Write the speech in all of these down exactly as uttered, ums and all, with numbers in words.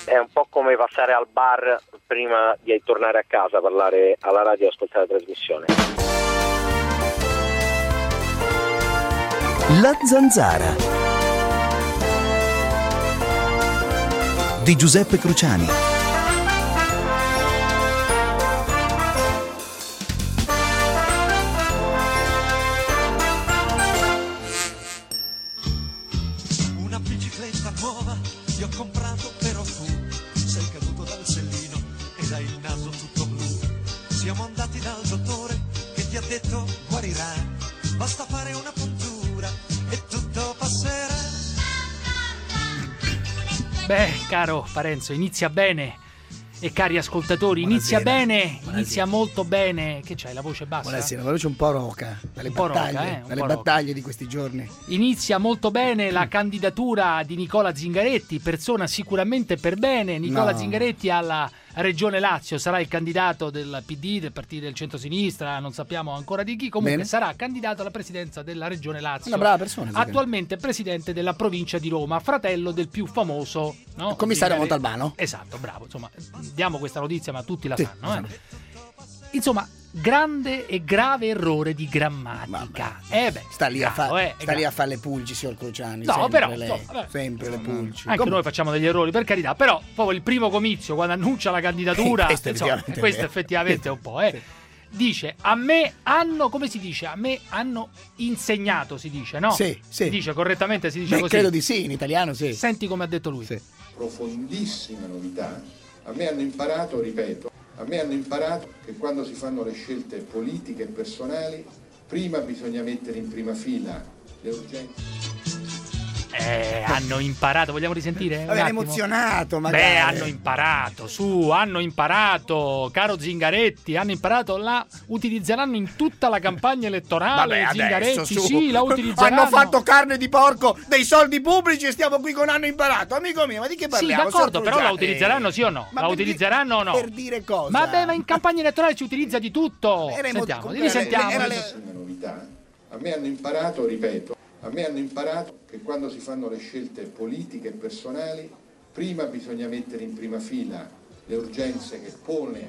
è un po' come passare al bar prima di tornare a casa, parlare alla radio e ascoltare la trasmissione. La Zanzara di Giuseppe Cruciani. Una bicicletta nuova ti ho comprato, però tu sei caduto dal sellino ed hai il naso tutto blu. Siamo andati dal dottore che ti ha detto guarirai, basta fare una puntura e tutto passerà. Beh, caro Parenzo, inizia bene. E cari ascoltatori, Buonasera. inizia bene, Buonasera. inizia molto bene. Che c'hai, la voce bassa? Buonasera, la voce un po' roca dalle Un po' roca, battaglie, eh, un dalle po' roca. battaglie di questi giorni. Inizia molto bene la candidatura di Nicola Zingaretti, persona sicuramente per bene. Nicola No. Zingaretti alla Regione Lazio sarà il candidato del P D, del partito del centrosinistra, non sappiamo ancora di chi, comunque Bene. sarà candidato alla presidenza della Regione Lazio. Una brava persona. Zingaretti. Attualmente presidente della provincia di Roma, fratello del più famoso, no? Il commissario Zingaretti. Montalbano. Esatto, bravo. Insomma, diamo questa notizia, ma tutti la Sì, sanno. Eh? Insomma, grande e grave errore di grammatica. Eh beh, Sta lì, a, bravo, fa- eh, sta lì a fare le pulci, signor Cruciani. No, sempre però, lei, insomma, vabbè. sempre le pulci. Anche Come- noi facciamo degli errori, per carità, però proprio il primo comizio, quando annuncia la candidatura, Eh, questo insomma, effettivamente è questo vero. effettivamente è un po', eh. Dice, a me hanno, come si dice? A me hanno insegnato, si dice, no? Sì, sì. Si dice correttamente, si dice Beh, così. credo di sì, in italiano sì. Senti come ha detto lui. Sì. Profondissima novità. A me hanno imparato, ripeto, a me hanno imparato che quando si fanno le scelte politiche e personali, prima bisogna mettere in prima fila le urgenze. Eh, hanno imparato, vogliamo risentire? Un Vabbè, è attimo? emozionato, magari. Beh, hanno imparato, su, hanno imparato, caro Zingaretti, hanno imparato, la utilizzeranno in tutta la campagna elettorale. Vabbè, Zingaretti, adesso, su. sì, la utilizzeranno. Hanno fatto carne di porco dei soldi pubblici e stiamo qui con hanno imparato. Amico mio, ma di che Sì, parliamo? d'accordo, signor però la Cruciani? utilizzeranno sì o no? Ma La per di- utilizzeranno o no? Per dire cosa? Vabbè, ma in campagna elettorale si utilizza di tutto. Era emo- Sentiamo, comunque era- risentiamo. era- Profondissima novità. A me hanno imparato, ripeto, a me hanno imparato che quando si fanno le scelte politiche e personali, prima bisogna mettere in prima fila le urgenze che pone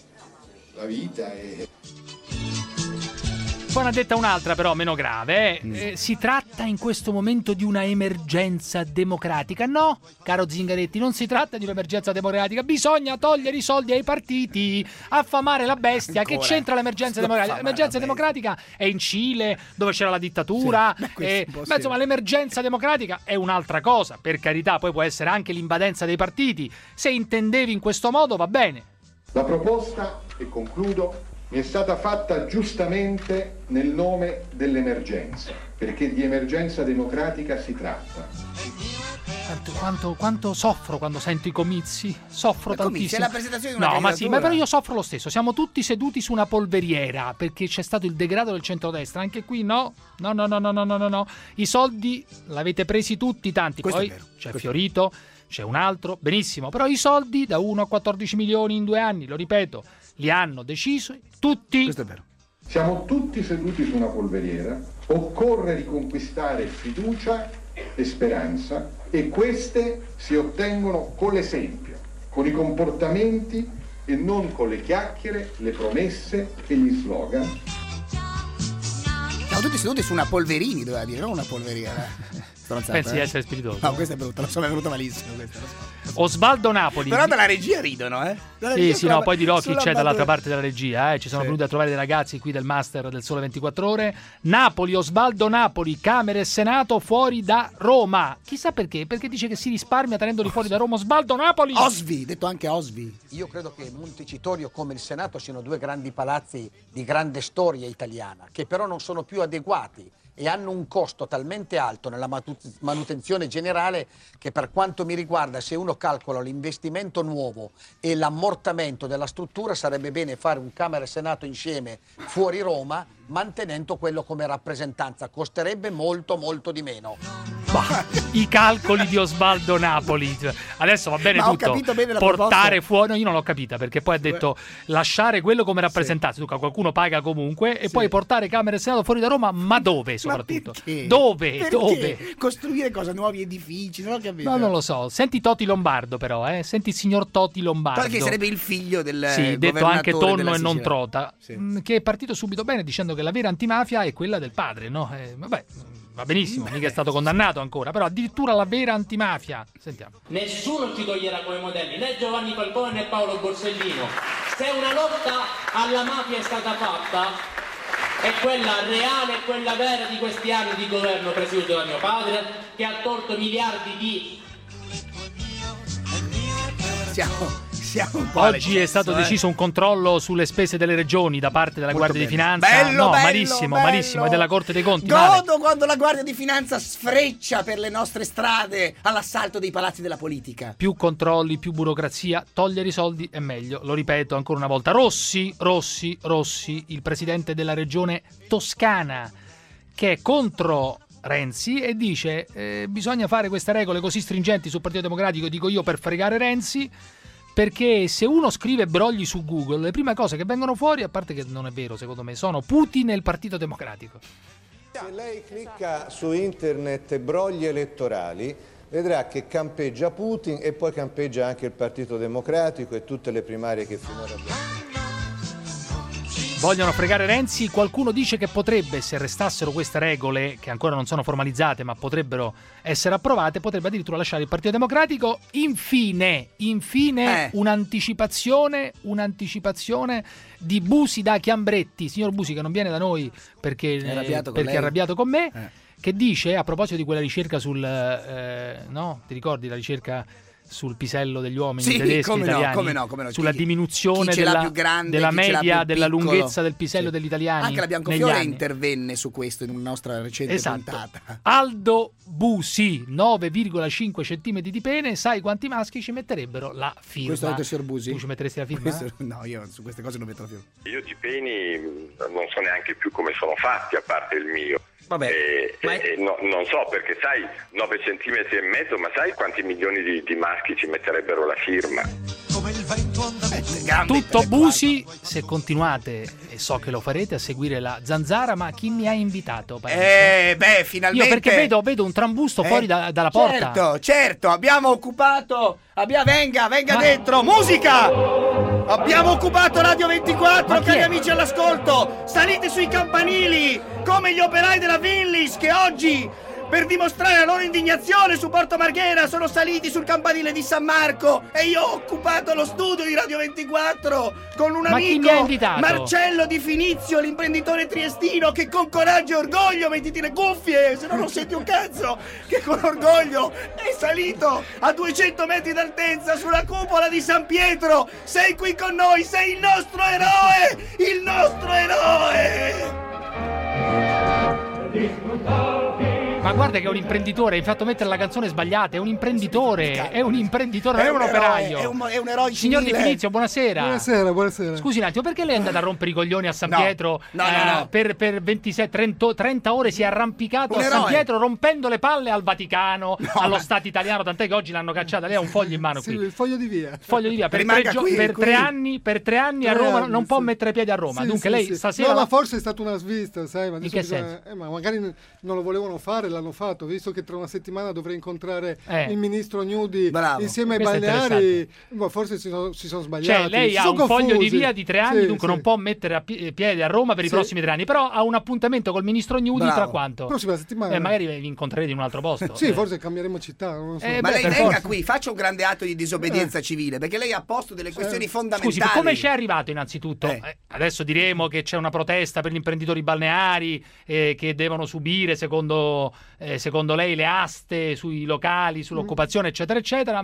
la vita e Poi ne ha detta un'altra però meno grave, eh. Mm. Eh, si tratta in questo momento di una emergenza democratica. No, caro Zingaretti, non si tratta di un'emergenza democratica, bisogna togliere i soldi ai partiti, affamare la bestia. Ancora. Che c'entra l'emergenza Sto democratica? affamare L'emergenza la democratica è in Cile, dove c'era la dittatura. Sì, ma questo eh, è un po' ma sì. insomma l'emergenza democratica è un'altra cosa, per carità, poi può essere anche l'invadenza dei partiti. Se intendevi in questo modo va bene. la proposta, e concludo, mi è stata fatta giustamente nel nome dell'emergenza, perché di emergenza democratica si tratta. Quanto, quanto, quanto soffro quando sento i comizi, soffro Ma comizi, tantissimo. è la presentazione di una No, ma sì, ma candidatura. però io soffro lo stesso. Siamo tutti seduti su una polveriera perché c'è stato il degrado del centrodestra. Anche qui no, no, no, no, no, no, no, no, no. I soldi l'avete presi tutti, tanti. Questo Poi è vero, c'è questo Fiorito, c'è un altro, benissimo. Però i soldi da uno a quattordici milioni in due anni, lo ripeto, li hanno deciso tutti. Questo è vero. Siamo tutti seduti su una polveriera, occorre riconquistare fiducia e speranza e queste si ottengono con l'esempio, con i comportamenti e non con le chiacchiere, le promesse e gli slogan. Siamo tutti seduti su una polverini, doveva dire, non una polveriera. Stronzata, Pensi di eh? essere spiritoso? No, questa è brutta, lo so, mi è venuta malissimo questa. lo so. Osvaldo Napoli. Però dalla regia ridono, eh? Dalla Sì, regia sì, no, trova- poi dirò chi sulla c'è dall'altra battuta- parte della regia, eh. Ci sono Sì. venuti a trovare dei ragazzi qui del Master del Sole ventiquattro Ore. Napoli, Osvaldo Napoli, Camera e Senato fuori da Roma. Chissà perché, perché dice che si risparmia tenendoli fuori da Roma. Osvaldo Napoli! Osvi, detto anche Osvi. Io credo che Montecitorio come il Senato siano due grandi palazzi di grande storia italiana, che però non sono più adeguati e hanno un costo talmente alto nella matu- manutenzione generale che, per quanto mi riguarda, se uno calcola l'investimento nuovo e l'ammortamento della struttura, sarebbe bene fare un Camera e Senato insieme fuori Roma, mantenendo quello come rappresentanza. Costerebbe molto molto di meno. Bah, i calcoli di Osvaldo Napoli. Adesso va bene Ma ho tutto. capito bene la portare proposta. fuori, no, io non l'ho capita, perché poi ha detto lasciare quello come rappresentanza. Dunque qualcuno paga comunque e Sì. poi portare Camera e Senato fuori da Roma, ma dove soprattutto? Ma perché? Dove? Perché? Dove? Costruire cosa? Nuovi edifici? Non ho capito. No, non lo so. Senti Toti Lombardo però, eh. Senti il signor Toti Lombardo. Che sarebbe il figlio del Sì, detto anche governatore tonno della e non Sicilia. trota, Sì. mh, che è partito subito bene dicendo che la vera antimafia è quella del padre, no? Eh, vabbè, va benissimo, mica è stato condannato ancora, però addirittura la vera antimafia. Sentiamo. Nessuno ci toglierà come modelli, né Giovanni Falcone né Paolo Borsellino. Se una lotta alla mafia è stata fatta, è quella reale, è quella vera di questi anni di governo presieduto da mio padre, che ha tolto miliardi di... Siamo, siamo un po' Oggi è stato all'eccesso, eh. deciso un controllo sulle spese delle regioni da parte della Molto Guardia di bene. Finanza. Bello, no, bello, malissimo, bello. malissimo, e della Corte dei Conti. male. Godo quando la Guardia di Finanza sfreccia per le nostre strade all'assalto dei palazzi della politica. Più controlli, più burocrazia, togliere i soldi è meglio. Lo ripeto ancora una volta. Rossi, Rossi, Rossi, il presidente della regione Toscana, che è contro Renzi e dice eh, bisogna fare queste regole così stringenti sul Partito Democratico, dico io, per fregare Renzi, perché se uno scrive brogli su Google, le prime cose che vengono fuori, a parte che non è vero secondo me, sono Putin e il Partito Democratico. Se lei clicca su internet brogli elettorali, vedrà che campeggia Putin e poi campeggia anche il Partito Democratico e tutte le primarie che finora abbiamo. Vogliono fregare Renzi, qualcuno dice che potrebbe, se restassero queste regole, che ancora non sono formalizzate ma potrebbero essere approvate, potrebbe addirittura lasciare il Partito Democratico. Infine, infine Eh. un'anticipazione, un'anticipazione di Busi da Chiambretti, signor Busi che non viene da noi perché, È arrabbiato con perché è lei. arrabbiato con me, Eh. che dice, a proposito di quella ricerca sul, eh, no, ti ricordi la ricerca sul pisello degli uomini Sì, tedeschi come no, italiani, come no, come no. sulla Chi- diminuzione chi ce l'ha della, più grande, della chi ce l'ha media più della piccolo. lunghezza del pisello Sì. degli italiani Anche la negli Biancofiore anni. intervenne su questo in una nostra recente Esatto. puntata. Aldo Busi, nove virgola cinque centimetri di pene, sai quanti maschi ci metterebero la firma? Questo è detto il signor Busi? Tu ci metteresti la firma? Questo- no, io su queste cose non metto la firma. Io di peni mh, non so neanche più come sono fatti, a parte il mio. Vabbè, E, ma e- è- e no- non so, perché sai, nove centimetri e mezzo, ma sai quanti milioni di, di maschi ci metterebbero la firma? come il vento andante. Gambe Tutto intellettuali. Busi, se continuate, e so che lo farete, a seguire la Zanzara, ma chi mi ha invitato? Parenzo? Eh, beh, finalmente. Io perché vedo, vedo un trambusto Eh, fuori da- dalla porta. Certo, certo, abbiamo occupato. Abbia, venga, venga Ma- dentro. Musica! Abbiamo occupato Radio ventiquattro, Ma chi cari è? amici all'ascolto. Salite sui campanili, come gli operai della Willis che oggi, per dimostrare la loro indignazione su Porto Marghera, sono saliti sul campanile di San Marco e io ho occupato lo studio di Radio ventiquattro con un Ma chi amico, mi ha invitato? Marcello Di Finizio, l'imprenditore triestino, che con coraggio e orgoglio, mettiti le cuffie, se no non senti un cazzo, che con orgoglio è salito a duecento metri d'altezza sulla cupola di San Pietro. Sei qui con noi, sei il nostro eroe, il nostro eroe. Ma guarda che è un imprenditore, hai fatto mettere la canzone sbagliata, è un imprenditore, è un imprenditore, non è un eroe, operaio. È un, è un eroe Signor Di civile. Finizio, buonasera. Buonasera, buonasera. Scusi un attimo, perché lei è andata a rompere i coglioni a San No, Pietro? no, no, eh, no. Per, per ventisette, trenta, trenta ore si è arrampicato Un a San eroe. Pietro rompendo le palle al Vaticano, allo Stato italiano, tant'è che oggi l'hanno cacciata. Lei ha un foglio in mano Sì, qui. il foglio di via. Foglio di via per, Rimanga tre, gio- qui, per qui. tre anni, per tre anni a Tre Roma anni, non può sì. mettere piede a Roma. Sì, Dunque sì, lei sì. stasera No, va- ma forse è stata una svista, sai? Ma adesso che bisogna- senso? eh, ma magari non lo volevano fare, l'hanno fatto, visto che tra una settimana dovrei incontrare Eh. il ministro Gnudi Bravo. insieme ai Questo è balneari. Ma forse si sono, si sono sbagliati. Cioè, lei si ha sono un foglio di confusi. via di tre anni, Sì, dunque sì. non può mettere a pi- piede a Roma per i Sì. prossimi tre anni. Però ha un appuntamento col ministro Gnudi Bravo. tra quanto? Prossima settimana. Eh, magari vi incontrerete in un altro posto. Sì, Eh. forse cambieremo città. Non lo so. Eh, Ma beh, lei per venga forza. qui, faccia un grande atto di disobbedienza civile, perché lei ha posto delle questioni fondamentali. Scusi, ma come c'è arrivato innanzitutto? Eh. Eh, adesso diremo che c'è una protesta per gli imprenditori balneari eh, che devono subire, secondo, eh, secondo lei, le aste sui locali, sull'occupazione, eccetera, eccetera, ma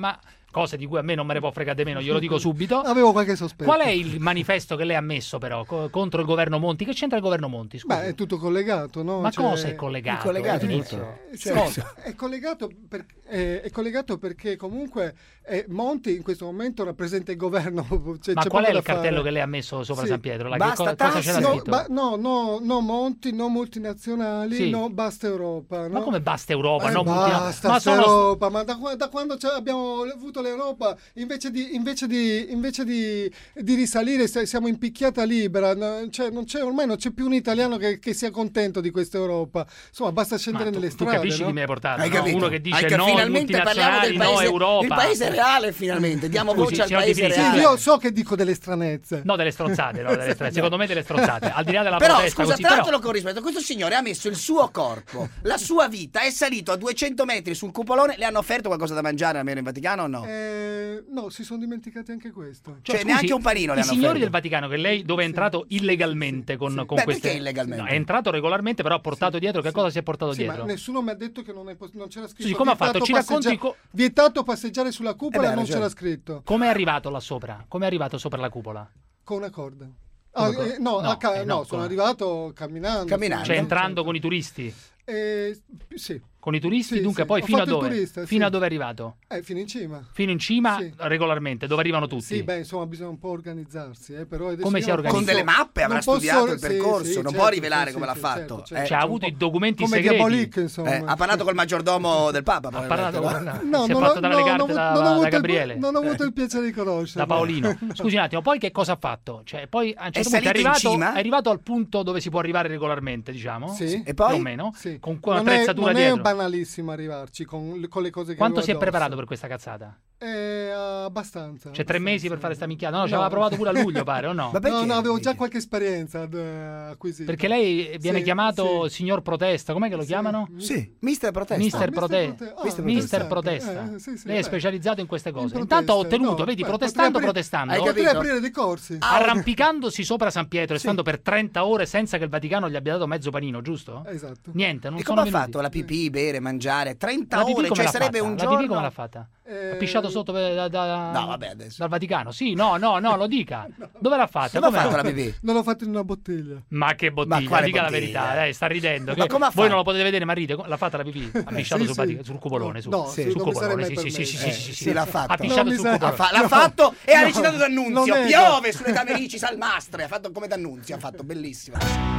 cose di cui a me non me ne può fregare di meno, glielo dico subito. Avevo qualche sospetto. Qual è il manifesto che lei ha messo però co- contro il governo Monti? Che c'entra il governo Monti? Scusi. Beh, è tutto collegato, no? Ma Cioè, cosa è collegato? È collegato Inizio. Cioè, Cosa? è, collegato per, è, è collegato perché comunque eh, Monti in questo momento rappresenta il governo. Cioè, Ma c'è qual è poco il da cartello fare. che lei ha messo sopra Sì. San Pietro? La, Basta che co- cosa c'era tassi. No, scritto? ba- no, no, no Monti, no multinazionali, Sì. no basta Europa. No? Ma come basta Europa? Eh, no, basta ma sta sono... Europa, ma da, qua- da quando c'è- abbiamo avuto l'Europa, invece di, invece di, invece di, di risalire, se- siamo in picchiata libera, no? Cioè, non c'è, ormai non c'è più un italiano che, che sia contento di questa Europa. Insomma, basta scendere Ma tu, nelle tu strade. capisci no? chi mi hai portato? Hai no? capito? Uno che dice Hai ca- no finalmente parliamo del multinazionali, no paese, Europa. il paese reale finalmente, diamo Scusi, voce al signor paese Di Finizio, Sì, reale. io so che dico delle stranezze. No, delle stronzate, no, delle stronzate. Secondo me delle stronzate. Al di là della Però protesta scusa, così, trattalo però... con rispetto. Questo signore ha messo il suo corpo, la sua vita, è salito a duecento metri sul cupolone. Le hanno offerto qualcosa da mangiare almeno in Vaticano o no? Eh, no, si sono dimenticati anche questo. Cioè, scusi, neanche un panino le i hanno signori offerto. del Vaticano, che lei dove è entrato illegalmente con, con Beh, queste... perché illegalmente? No, è entrato regolarmente, però ha portato dietro. Che Sì. cosa si è portato Sì, dietro? ma nessuno mi ha detto che non, è pos- non c'era scritto. Sì, come ha fatto? vietato Ci racconti passeggia- co- Vietato passeggiare sulla cupola, Eh beh, non ragione. c'era scritto. Come è arrivato là sopra? Come è arrivato sopra la cupola? Con una corda. Ah, Come co- eh, no, no, a ca- eh, no, no, sono come? arrivato camminando. Camminando. Cioè Sì, entrando sì. con i turisti? Eh, sì. Con i turisti, Sì, dunque sì. poi Ho fino a fatto il dove? turista, Fino sì. a dove è arrivato? Eh, fino in cima. Fino in cima Sì. regolarmente, dove arrivano tutti? Sì, beh, insomma, bisogna un po' organizzarsi. Eh, però adesso Come io si non organizza? Con posso- delle mappe avrà non posso- studiato il sì, percorso, sì, non certo, può rivelare sì, come sì, l'ha fatto. certo, Eh, certo. Cioè ha Un avuto po' i documenti come segreti? Diabolique, insomma. Eh, ha parlato col maggiordomo del Papa. Ha probabilmente, parlato no? con... No, si è non fatto ho- dare no, le non ho carte avuto- da, non ho da avuto il- Gabriele, Non ho avuto il piacere di conoscerlo. da Paolino. Scusi un attimo, poi che cosa ha fatto? Cioè, poi a un certo punto è salito in arrivato, cima? è arrivato al punto dove si può arrivare regolarmente, diciamo? Sì. E poi? Più o meno? Sì. Con non un'attrezzatura è, non dietro. è banalissimo arrivarci con, con le cose che Quanto avevo si è addosso. preparato per questa cazzata? Eh, abbastanza. C'è tre mesi per fare sta minchiata? No, ci No. aveva provato pure a luglio, pare, o no? Ma perché? No, no, avevo già qualche esperienza ad, eh, acquisita. Perché lei viene Sì, chiamato sì. signor Protesta, com'è che lo Sì. chiamano? Sì, mister Protesta. Mister Ah, Prote- Prote- ah, Mister interessante. Protesta. Eh, sì, sì, Lei è beh. specializzato in queste cose. In Intanto ho proteste, ottenuto, no, vedi, beh, protestando, potrei aprire- protestando. Hai Potrei capito? aprire dei corsi. Arrampicandosi sopra San Pietro e stando per trenta ore senza che il Vaticano gli abbia dato mezzo panino, giusto? Esatto. Niente, non E sono come ha minuti. fatto? La pipì, bere, mangiare? trenta La pipì ore, come cioè l'ha sarebbe fatta? un La giorno. pipì come l'ha fatta? Eh, Ha pisciato sotto per- da, da- No, vabbè, adesso. dal Vaticano? Sì, no, no, no, lo dica. Dove l'ha fatta? Come ha Come- fatto la pipì? Non l'ho fatto in una bottiglia. Ma che Ma bottiglia, quale dica la bottiglia? verità, dai, sta ridendo. Ma Che- come ha Voi fatto? non lo potete vedere, ma ride. L'ha fatta la pipì? Ha pisciato Sì, sul, sì. Vaticano- sul cupolone, su. No, Sì, sì, sul non mi cupolone, sarei sì, mai sì, sì, sì, permesso. sì, sì, Sì, sì. l'ha fatto. Ha pisciato Non mi sul sa- cupolone. Ha fa- l'ha No. fatto e ha No. recitato D'Annunzio. Non è- Piove sulle camerici salmastre. Ha fatto come D'Annunzio, ha fatto bellissimo.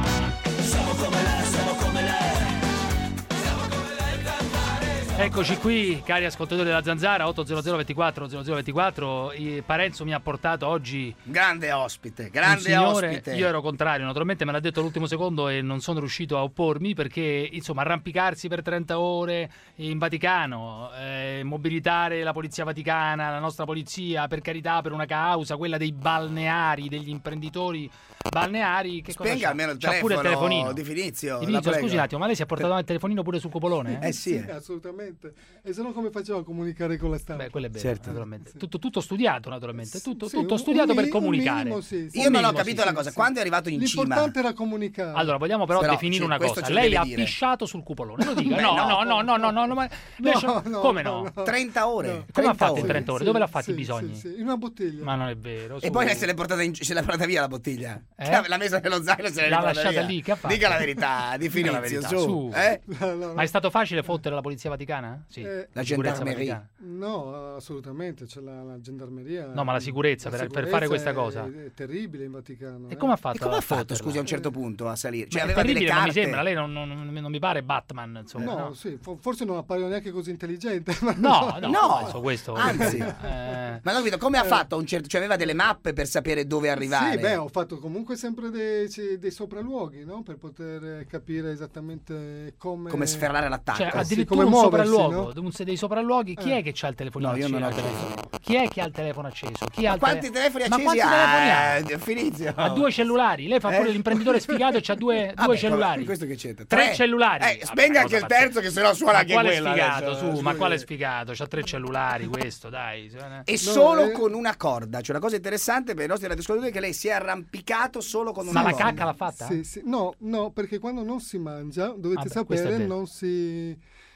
Eccoci qui, cari ascoltatori della Zanzara, otto zero zero ventiquattro zero zero ventiquattro. Il Parenzo mi ha portato oggi Grande ospite, un grande signore. ospite. Io ero contrario, naturalmente me l'ha detto all'ultimo secondo e non sono riuscito a oppormi perché, insomma, arrampicarsi per trenta ore in Vaticano, eh, mobilitare la polizia vaticana, la nostra polizia, per carità, per una causa, quella dei balneari, degli imprenditori balneari. Che cosa Spenga c'ha? almeno il C'ha pure il telefono telefonino. di Finizio. Di la Finizio, prego. scusi un attimo, ma lei si è portato il telefonino pure sul cupolone? Eh sì. Sì, assolutamente. E se no come facevo a comunicare con la stampa? Beh, quello è vero, Certo. naturalmente. Tutto, tutto studiato, naturalmente. Tutto, Sì, tutto un- studiato un per mi- un comunicare. minimo, sì, sì. Io non ho minimo, capito sì, la sì. cosa. Quando è arrivato in cima? L'importante era comunicare. Allora, vogliamo però, Però, definire sì, una questo cosa. ce lo Lei deve ha dire. pisciato sul cupolone. Lo dica. Beh, No, no. no, no, no, no, no, no, ma- No, lei- Come no? no, no. trenta ore. No. Come ha trenta fatto in ore. trenta ore? Sì, Dove l'ha fatti sì, i bisogni? sì, sì, in una bottiglia. Ma non è vero. E su. poi lei se l'è portata, in- se l'è portata via la bottiglia. Eh? Cioè, l'ha messa nello zaino e se l'è L'ha riportata lasciata via. lì, che ha fatto? Dica la verità, di Dica la Finizio, verità, su. su. Eh? No, no, Ma è stato facile fottere la polizia vaticana? Sì. Eh, La Sicurezza gendarmerie. vaticana. no, assolutamente, c'è la, la gendarmeria. No, ma la sicurezza, la per- per sicurezza fare questa è- cosa. È, terribile in Vaticano. E eh. come ha fatto? E come a ha fatto, fotterla? scusi, a un certo punto a salire? Cioè, Ma è aveva delle terribile, non carte. mi sembra. Lei non, non- non- non mi pare Batman, insomma. No, No, sì, fo- forse non appaio neanche così intelligente. ma- no, no, No. adesso questo. Anzi. Eh, Ma non capito, come ha fatto a un certo... Cioè, aveva delle mappe per sapere dove arrivare? Sì, beh, ho fatto comunque sempre dei, sì, dei sopralluoghi, no? Per poter capire esattamente come... Come sferrare l'attacco. Cioè, sì, addirittura come un muoversi, sopralluogo, no? un- dei sopralluoghi, chi Eh. è che ha il telefonino No, io acceso? non ho telefono. Chi è che ha il telefono acceso? Chi ha Ma il quanti tele- telefoni Ma accesi quanti telefoni ha? ha? Eh, Finizio. Ha due cellulari, lei fa pure Eh? l'imprenditore sfigato e c'ha due, Vabbè, due cellulari. Questo che c'entra? Tre cellulari. Eh, Vabbè, spenga anche cosa il terzo che sennò suona Ma anche quale quella. sfigato, adesso, su, ma scusi. quale sfigato? C'ha tre cellulari questo, dai. E No, solo eh. con una corda. Cioè, una cosa interessante per i nostri radioascoltatori è che lei si è arrampicato solo con una Ma la corda. cacca l'ha fatta? Sì, sì. No, no, perché quando non si mangia, dovete Vabbè, questo è sapere, vero. non si...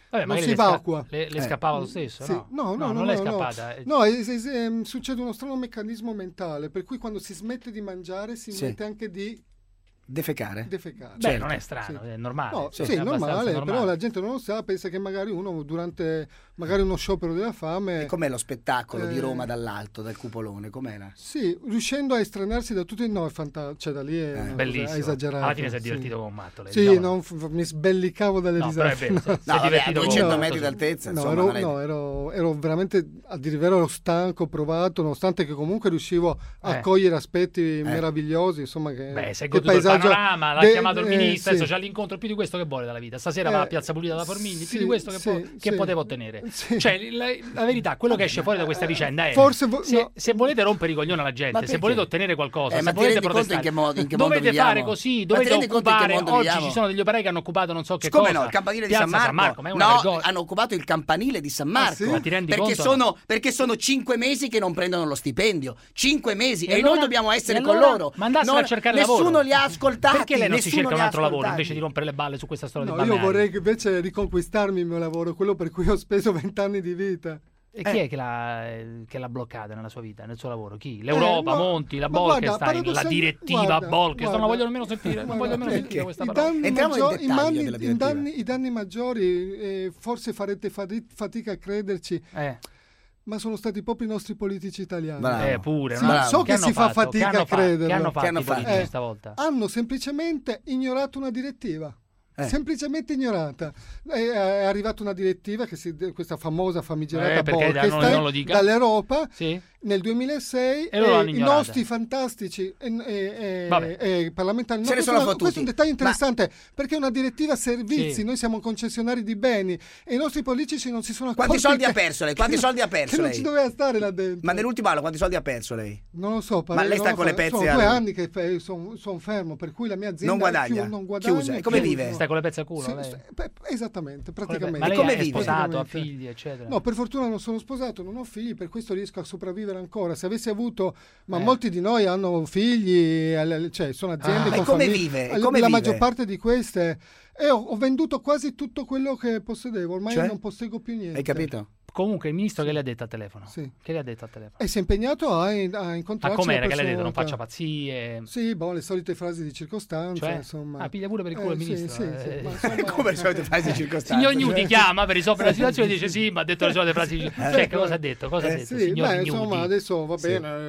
Vabbè, non si le evacua. Sca- le, le Eh. scappava lo stesso? Sì. No, No, no, no, non no, è no. scappata. eh. No, es- es- ehm, succede uno strano meccanismo mentale, per cui quando si smette di mangiare si Sì. smette anche di defecare. defecare. Beh, certo. non è strano, Sì. è normale. No, cioè, sì, è è abbastanza normale, normale. però la gente non lo sa, pensa che magari uno durante magari uno sciopero della fame... E com'è lo spettacolo di Eh. Roma dall'alto, dal cupolone? Com'era? Sì, riuscendo a estraniarsi da tutti... No, è fantastico, cioè da lì è una cosa Bellissimo. esagerata. Alla fine si è sì. divertito come un matto. Lei, Sì, diciamo. non f- mi sbellicavo dalle No, però è risate. vero, si- si è No, vabbè, a divertito come duecento un metri matto. d'altezza, No, insomma, ero, non è- no, ero, ero veramente, a dire il vero, ero stanco, provato, nonostante che comunque riuscivo a Eh. cogliere aspetti meravigliosi, insomma, che, Beh, sei che goduto il panorama, l'ha de- chiamato il eh, ministro, sì. adesso c'ha l'incontro, più di questo che vuole dalla vita. Stasera Eh, va a Piazza Pulita da Formigli, sì, più di questo che, sì, po- che sì. poteva ottenere. Sì. Cioè, la, la verità, quello che esce fuori da questa vicenda è Forse vo- se, no. se volete rompere i coglioni alla Ma gente, se perché? volete ottenere qualcosa, Eh, se ma ti volete rendi conto in protestare, che modo- in che mondo dovete viviamo? fare così, Ma dovete ti rendi conto in che occupare. mondo Oggi viviamo? ci sono degli operai che hanno occupato non so che Come cosa. no, il campanile di Piazza San Marco? ma è una no, vergogna. hanno occupato il campanile di San Marco. sì? Ma ti rendi perché, conto? sono, perché sono cinque mesi che non prendono lo stipendio. Cinque mesi. E E, allora- noi dobbiamo essere e con allora loro. mandassero Non- a cercare nessuno lavoro. li ha ascoltati. Perché lei non si nessuno cerca un li ha altro lavoro ascoltati. invece di rompere le balle su questa storia No, dei io balneari? vorrei che invece riconquistarmi il mio lavoro, quello per cui ho speso vent'anni di vita. E chi è che l'ha, che l'ha bloccata nella sua vita, nel suo lavoro? Chi? L'Europa, Eh, no, Monti, la ma Bolkestein, guarda, la paradossal- direttiva guarda, Bolkestein. Non la guarda. voglio nemmeno sentire, non Guarda, voglio nemmeno perché sentire questa i parola. danni, Entriamo nei maggiori, i, dettagli danni, della i, direttiva. danni, i danni maggiori, eh, forse farete fati- fatica a crederci, Eh, ma sono stati proprio i nostri politici italiani. Bravo. eh, pure. Sì, no? so che hanno si fa fatto? fatica Che hanno a fa- crederlo. Che hanno fatto Che hanno i politici fatto? stavolta? Hanno semplicemente ignorato una direttiva. Eh. Semplicemente ignorata. È, è arrivata una direttiva, che si, questa famosa famigerata Eh, perché da- non- Bolkestein, non lo dica. dall'Europa Sì? nel duemilasei, E loro l'hanno i ignorata. nostri fantastici e, e- e- Vabbè. e parlamentari. Se ne questo, sono è una- fottuti. questo è un dettaglio interessante, perché è una direttiva servizi, Sì. noi siamo concessionari di beni e i nostri politici non si sono accorti. Quanti soldi che- ha perso lei? Quanti che- soldi ha perso che non lei? ci doveva stare là dentro. Ma nell'ultimo anno quanti soldi ha perso lei? Non lo so, Ma lei sta non lo con le so. pezze Sono al- due anni che sono fermo, per cui la mia azienda Non guadagna, chiu- non guadagna, chiusa. E come chiusa. vive? Stai con le pezze al culo? Sì, lei? st- beh, esattamente, Con le pe- praticamente. Ma lei come è vive? sposato, ha Praticamente. figli, eccetera? No, per fortuna non sono sposato, non ho figli, per questo riesco a sopravvivere ancora. Se avessi avuto, ma Eh. molti di noi hanno figli, eh, cioè sono aziende Ah. con E come famiglie. vive? E Eh, come la vive? maggior parte di queste e ho, ho venduto quasi tutto quello che possedevo, ormai Cioè? non posseggo più niente. Hai capito? Comunque il ministro che le ha detto al telefono? Sì. Che le ha detto al telefono? E si è impegnato a, a Ma incontrarci. com'era una che le ha detto? persona Non faccia volta. pazzie? Sì, boh, le solite frasi di circostanza, Cioè? insomma. Ah, piglia pure per il culo Eh, il sì, ministro. sì, eh. sì, ma insomma- Come le solite frasi circostanze. Signor Gnudi Cioè- chiama per risolvere la situazione e dice sì, ma ha detto le solite frasi. Cioè, che cosa ha detto? Cosa ha Eh, detto? sì, Signor beh, Gnudi? insomma, adesso va Sì. bene.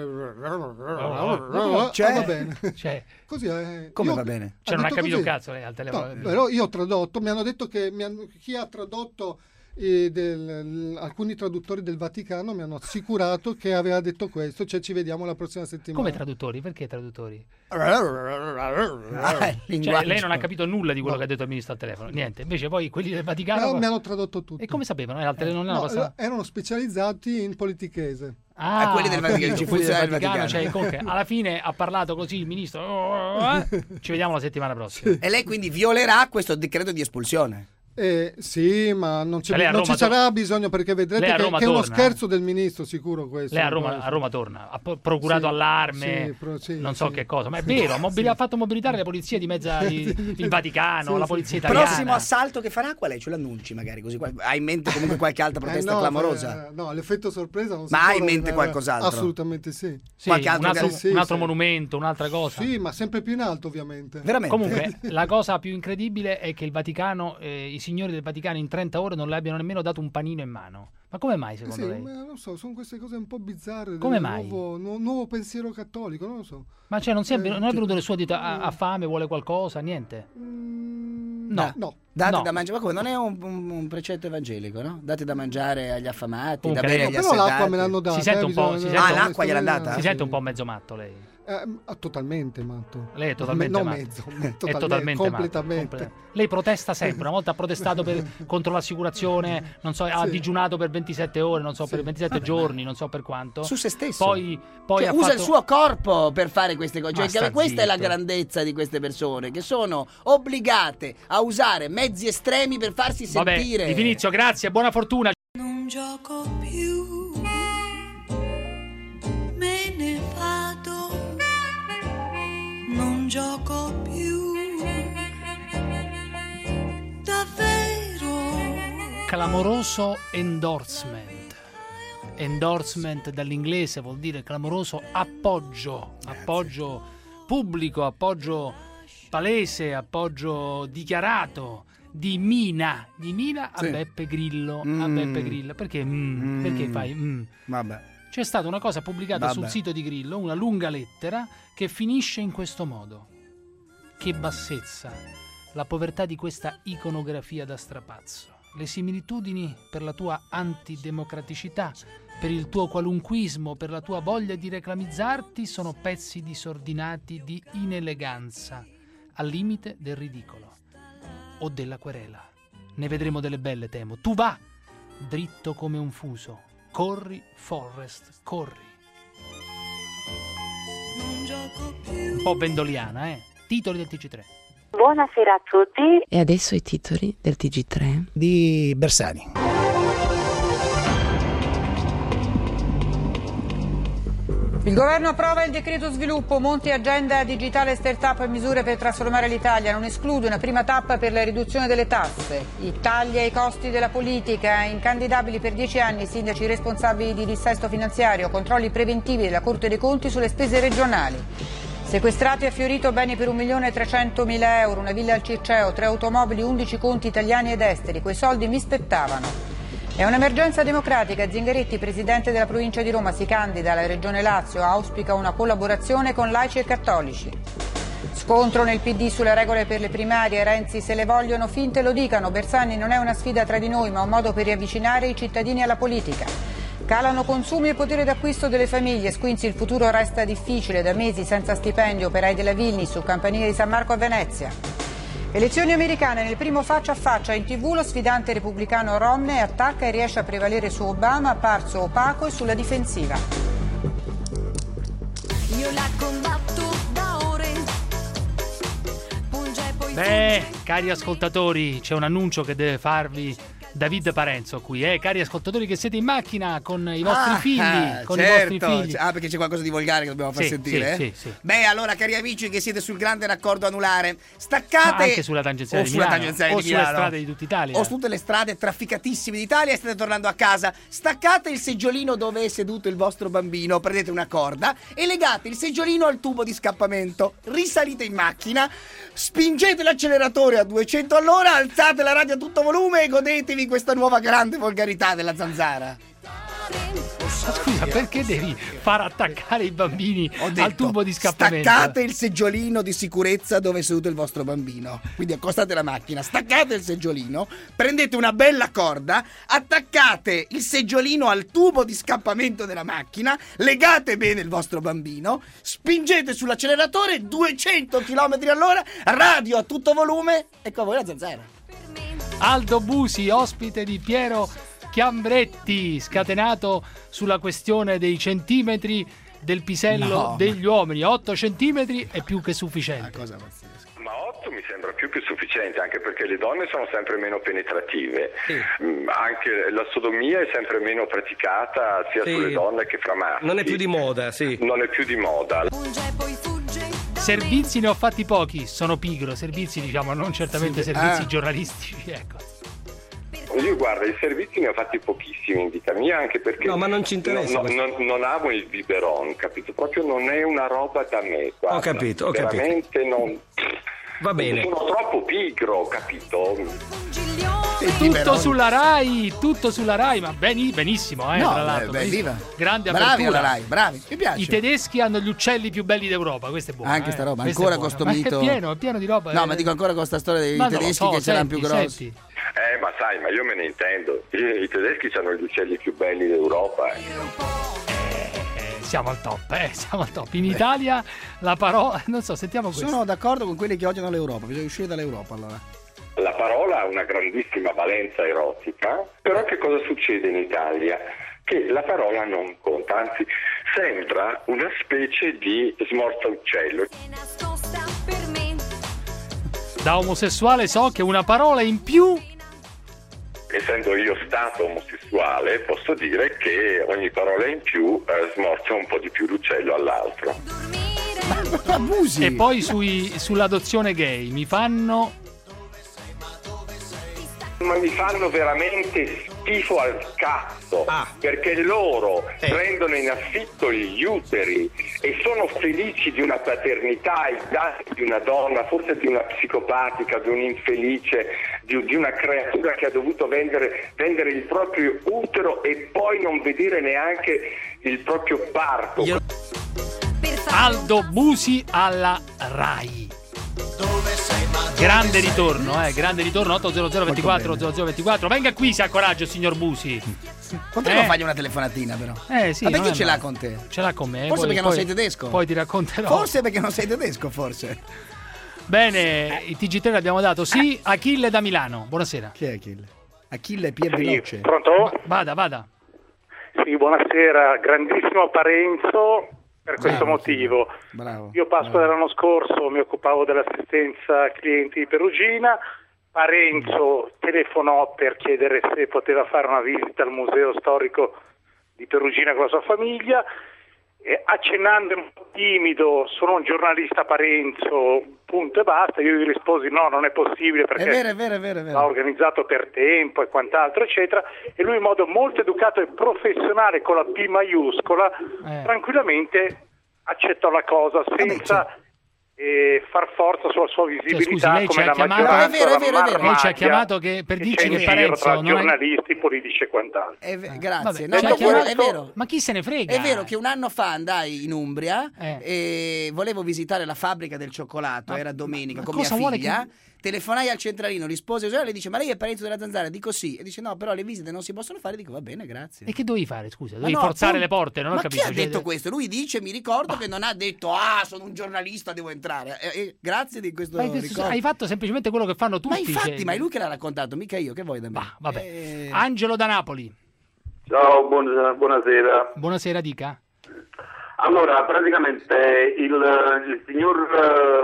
Cioè? Ah, va bene. Cioè, Così, eh, Come io- va bene? cioè non ha detto capito un così. cazzo lei al telefono. No, però io ho tradotto, mi hanno detto che mi hanno- chi ha tradotto eh, del- alcuni traduttori del Vaticano mi hanno assicurato che aveva detto questo, cioè ci vediamo la prossima settimana. Come traduttori? Perché traduttori? Ah, il Cioè, linguaggio. lei non ha capito nulla di quello No. che ha detto il ministro al telefono. Niente. Invece poi quelli del Vaticano... No, mi hanno tradotto tutto. E come sapevano? Eh, al tele- non No, erano passati- erano specializzati in politichese. Ah, Ah, quelli del ho Vaticano, capito, ci quelli del funziona il Vaticano, Vaticano. cioè, comunque, alla fine ha parlato così il ministro. oh, eh, Ci vediamo la settimana prossima. E lei quindi violerà questo decreto di espulsione. Eh, sì, ma non, c'è- Lei a non Roma ci sarà bisogno perché vedrete Lei a che, Roma che è uno torna, scherzo del ministro, sicuro questo. Lei a Roma, Questo. a Roma torna, ha po- procurato Sì, allarme, sì, pro- sì, non so sì. che cosa, ma è vero, ha, mobili- ha fatto mobilitare le polizie di mezzo il, il Vaticano, Sì, la sì. polizia italiana. Prossimo assalto che farà qual è? Ce l'annunci magari così. qua- Hai in mente comunque qualche altra protesta Eh, no, clamorosa? eh, no, l'effetto sorpresa non si Ma può hai in mente rovinare. qualcos'altro? Assolutamente sì. Sì, qualche un altro altro, che- sì, un altro sì. monumento, un'altra cosa. Sì, ma sempre più in alto ovviamente. Veramente? Comunque, la cosa più incredibile è che il Vaticano, eh, i signori del Vaticano in trenta ore non le abbiano nemmeno dato un panino in mano. Ma come mai, Eh secondo sì, lei? ma non so, sono queste cose un po' bizzarre. del Come mai? Nuovo, nu- nuovo pensiero cattolico, non lo so. Ma cioè, non, si è, Eh, non è che- venuto nessuno a dire ha, ha fame, vuole qualcosa, niente? Mm, No. no. Date No. da mangiare, ma come? Non è un, un- un precetto evangelico, no? Date da mangiare agli affamati, Comunque, da bere lei- agli Però assetati. l'acqua me l'hanno data. Si sente eh, un po'- bisogna- si eh, sente- Ah, l'acqua gliel'ha bisogna- data? Si sente un po' mezzo matto lei. Eh, ah, totalmente matto. Lei è totalmente no, matto. mezzo, È totalmente, totalmente matto, completamente. comple- Lei protesta sempre. Una volta ha protestato per- contro l'assicurazione, non so, ha Sì. digiunato per ventisette ore, non so, per Sì. ventisette giorni, non so per quanto. Su se stesso. Poi, poi Cioè, ha usa fatto... il suo corpo per fare queste cose. Ma Cioè, sta questa è la zitto. grandezza di queste persone che sono obbligate a usare mezzi estremi per farsi Vabbè, sentire. Di Finizio, grazie, buona fortuna. Non gioco più, me ne vado, non gioco più, davvero. clamoroso endorsement. Endorsement dall'inglese vuol dire clamoroso appoggio, appoggio pubblico, appoggio palese, appoggio dichiarato di Mina, di Mina a Sì. Beppe Grillo, Mm. a Beppe Grillo. Perché mm, Mm. perché fai mm? Vabbè. C'è stata una cosa pubblicata Vabbè. sul sito di Grillo, una lunga lettera che finisce in questo modo. Che bassezza, la povertà di questa iconografia da strapazzo. Le similitudini per la tua antidemocraticità, per il tuo qualunquismo, per la tua voglia di reclamizzarti sono pezzi disordinati di ineleganza, al limite del ridicolo o della querela. Ne vedremo delle belle, temo. Tu va, dritto come un fuso. Corri, Forrest, corri. Un po' bendoliana, eh? Titoli del T G tre. Buonasera a tutti. E adesso i titoli del T G tre di Bersani. Il governo approva il decreto sviluppo, Monti agenda digitale start-up e misure per trasformare l'Italia. Non esclude una prima tappa per la riduzione delle tasse. I tagli ai costi della politica, incandidabili per dieci anni i sindaci responsabili di dissesto finanziario, controlli preventivi della Corte dei Conti sulle spese regionali. Sequestrati a Fiorito beni per un milione e trecentomila euro, una villa al Circeo, tre automobili, undici conti italiani ed esteri. Quei soldi mi spettavano. È un'emergenza democratica. Zingaretti, presidente della provincia di Roma, si candida alla regione Lazio, auspica una collaborazione con laici e cattolici. Scontro nel P D sulle regole per le primarie. Renzi, se le vogliono finte lo dicano. Bersani, non è una sfida tra di noi ma un modo per riavvicinare i cittadini alla politica. Calano consumi e potere d'acquisto delle famiglie. Squinzi, il futuro resta difficile, da mesi senza stipendio, operai della Vilnis su campanile di San Marco a Venezia. Elezioni americane, nel primo faccia a faccia in tv lo sfidante repubblicano Romney attacca e riesce a prevalere su Obama, apparso opaco e sulla difensiva. Io la combatto da ore. Punge e poi Beh, cari ascoltatori, c'è un annuncio che deve farvi David Parenzo qui, eh? Cari ascoltatori che siete in macchina con i vostri Ah, figli, ah, con certo. i vostri figli. Ah, perché c'è qualcosa di volgare che dobbiamo far Sì, sentire? sì, eh? sì, sì. Beh, allora, cari amici che siete sul grande raccordo anulare, Ma staccate anche sulla tangenziale o di sulla Milano, tangenziale o di sulle Milano, strade di tutta Italia. o su tutte le strade trafficatissime d'Italia e state tornando a casa. Staccate il seggiolino dove è seduto il vostro bambino, prendete una corda e legate il seggiolino al tubo di scappamento. Risalite in macchina, spingete l'acceleratore a duecento all'ora, alzate la radio a tutto volume e godetevi questa nuova grande volgarità della Zanzara. Ma scusa, perché devi far attaccare i bambini al tubo di scappamento? Staccate il seggiolino di sicurezza dove è seduto il vostro bambino. Quindi accostate la macchina, staccate il seggiolino, prendete una bella corda, attaccate il seggiolino al tubo di scappamento della macchina, legate bene il vostro bambino, spingete sull'acceleratore duecento chilometri all'ora, radio a tutto volume, ecco a voi la Zanzara. Aldo Busi, ospite di Piero Chiambretti, scatenato sulla questione dei centimetri del pisello No, degli uomini. otto centimetri è più che sufficiente. Ma otto mi sembra più che sufficiente, anche perché le donne sono sempre meno penetrative. Mm, anche la sodomia è sempre meno praticata sia Sì. sulle donne che fra maschi. Non è più di moda, sì. Non è più di moda. Servizi ne ho fatti pochi, sono pigro, servizi diciamo non certamente Sì, servizi ah. giornalistici, ecco. Io guarda, i servizi ne ho fatti pochissimi in vita mia, anche perché No, ma non ci interessa no, questo. non, non amo il biberon, capito? Proprio non è una roba da me. Guarda. Ho capito, ho capito. Veramente non. Va bene. Sono troppo pigro, capito? Tutto sulla Rai, tutto sulla Rai, ma beni- benissimo, eh, No, tra l'altro. beh, benissimo. viva. Grande Bravi apertura. alla Rai, bravi, mi piace. I tedeschi hanno gli uccelli più belli d'Europa, questo è buono. Anche eh. sta roba, Questo ancora è con buono. sto Ma mito. è pieno, è pieno di roba. No, eh. ma dico ancora con sta storia dei Ma non lo tedeschi so, che ce l'hanno senti, più grossi. senti. Eh, ma sai, ma io me ne intendo. I, i tedeschi hanno gli uccelli più belli d'Europa. eh. Siamo al top, eh, siamo al top. In Italia la parola, non so, sentiamo questo. Sono d'accordo con quelli che odiano l'Europa, bisogna uscire dall'Europa allora. La parola ha una grandissima valenza erotica, però che cosa succede in Italia? Che la parola non conta, anzi sembra una specie di smorza uccello. Da omosessuale so che una parola in più. Essendo io stato omosessuale, posso dire che ogni parola in più eh, smorza un po' di più l'uccello all'altro. Abusi. E poi sui, sull'adozione gay mi fanno. ma mi fanno veramente schifo al cazzo, Ah. perché loro Eh. prendono in affitto gli uteri e sono felici di una paternità ai danni di una donna, forse di una psicopatica, di un infelice, di, di una creatura che ha dovuto vendere, vendere il proprio utero e poi non vedere neanche il proprio parto. Aldo Busi alla Rai. Grande ritorno, eh, grande ritorno. Otto zero zero ventiquattro zero zero ventiquattro. Venga qui se ha coraggio, signor Busi. Potremmo Eh? fargli una telefonatina, però. Eh sì. Ma non perché è ce l'ha male. con te? Ce l'ha con me. Forse poi- perché non poi- sei tedesco. Poi ti racconterò. Forse perché non sei tedesco, forse. Bene, il T G tre l'abbiamo dato. Sì, Achille da Milano. Buonasera. Chi è Achille? Achille Pier Sì, Veloce. pronto? Vada, vada. Sì, buonasera. Grandissimo Parenzo per questo Bravo, motivo. Bravo. Io Pasqua dell'anno scorso mi occupavo dell'assistenza clienti di Perugina. Parenzo telefonò per chiedere se poteva fare una visita al museo storico di Perugina con la sua famiglia. E accennando un po' timido, sono un giornalista Parenzo, punto e basta, io gli risposi no, non è possibile perché È vero, è vero, è vero, è vero. va organizzato per tempo e quant'altro eccetera, e lui in modo molto educato e professionale con la P maiuscola Eh. tranquillamente accettò la cosa senza eh, far forza sulla sua Cioè, visibilità, scusi, lei ci come ha la chiamato. maggioranza No, è vero, è vero, è vero. Lei ci ha marmaglia chiamato che per che dirci c'è che in giro Parenzo tra non è- giornalisti, politici e quant'altro. È ve- Eh, grazie. vabbè, No, ci ha no, chiamato- è vero. Ma chi se ne frega? È vero che un anno fa andai in Umbria Eh. e volevo visitare la fabbrica del cioccolato, Ma- era domenica, ma con mia cosa vuole figlia. che- Telefonai al centralino, rispose e le dice "Ma lei è Parenzo della Zanzara?" Dico "Sì". E dice "No, però le visite non si possono fare". Dico "Va bene, grazie". E che dovevi fare, scusa? Ma Dovevi no, forzare appunto. le porte, non ho Ma capito. chi ha Cioè, detto questo? Lui dice, mi ricordo che non ha detto "Ah, sono un giornalista, devo entrare". E, e grazie di questo Ma hai- ricordo. hai fatto semplicemente quello che fanno tutti. Ma infatti, cioè- ma è lui che l'ha raccontato, mica io, che vuoi da me? Vabbè. Eh, Angelo da Napoli. Ciao, buon- buonasera. Buonasera, dica. Allora, praticamente il, il signor,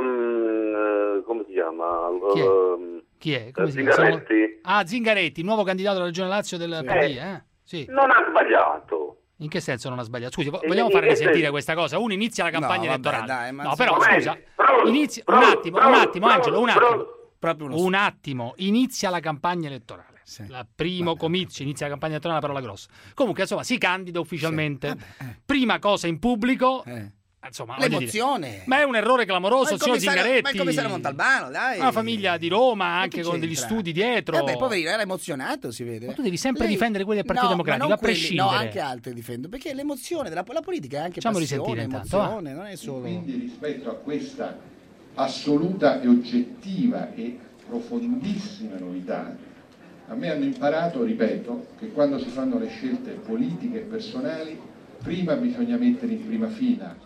ehm, come si chiama? Chi è? Ehm, Chi è? Come si chiama? Zingaretti Siamo- Ah, Zingaretti, nuovo candidato alla Regione Lazio del P D, eh? Sì. non ha sbagliato. In che senso non ha sbagliato? Scusi, vo- In- vogliamo in farle che sentire senso? questa cosa? Uno inizia la campagna No, vabbè, elettorale. dai, ma no, però insomma- scusa, Bravo, inizia bravo, un attimo, bravo, un attimo, bravo, Angelo, un bravo. attimo. proprio uno Un attimo, inizia la campagna elettorale. Sì. La primo comizio, inizia la campagna elettorale, una parola grossa. Comunque, insomma, si candida ufficialmente. Vabbè, eh. Prima cosa in pubblico. Eh. Insomma, voglio dire, L'emozione. ma è un errore clamoroso, Ma il signor commissario- Zingaretti. ma il commissario Montalbano, dai. Una famiglia di Roma, anche che con degli c'entra? studi dietro. Eh beh, poverino, era emozionato, si vede. Ma tu devi sempre Lei- difendere quelli del Partito No, ma Democratico, non a quelli- prescindere. No, anche altri difendo, perché l'emozione della la politica è anche Facciamo passione, risentire intanto, va. emozione, non è solo... Quindi rispetto a questa assoluta e oggettiva e profondissima novità, a me hanno imparato, ripeto, che quando si fanno le scelte politiche e personali, prima bisogna mettere in prima fila.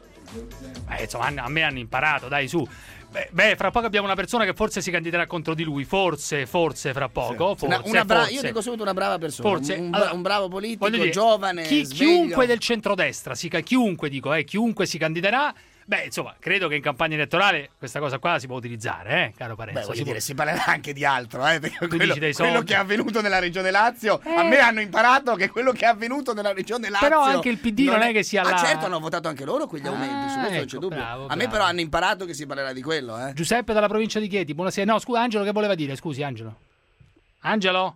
Eh, insomma, hanno- a me hanno imparato, dai, su. Beh, beh, fra poco abbiamo una persona che forse si candiderà contro di lui. Forse, forse, fra poco. Forse, Una- una bra- forse. io dico subito una brava persona, Forse. un, un bra- Allora, un bravo politico, voglio dire, giovane, chi- sveglio. chiunque del centrodestra, si, ca- chiunque dico, eh, chiunque si candiderà. Beh, insomma, credo che in campagna elettorale questa cosa qua si può utilizzare, eh, caro Parenzo. Beh, voglio si può- dire, si parlerà anche di altro, eh, perché Tu quello, dici dei quello soldi. che è avvenuto nella regione Lazio, a Eh. me hanno imparato che quello che è avvenuto nella regione Lazio... Però anche il P D non è che sia Ah, la- certo, hanno votato anche loro quegli aumenti, Ah, su questo non ecco, c'è dubbio. bravo, A me bravo. però hanno imparato che si parlerà di quello, eh. Giuseppe dalla provincia di Chieti, buonasera. No, scusa, Angelo che voleva dire? Scusi, Angelo. Angelo?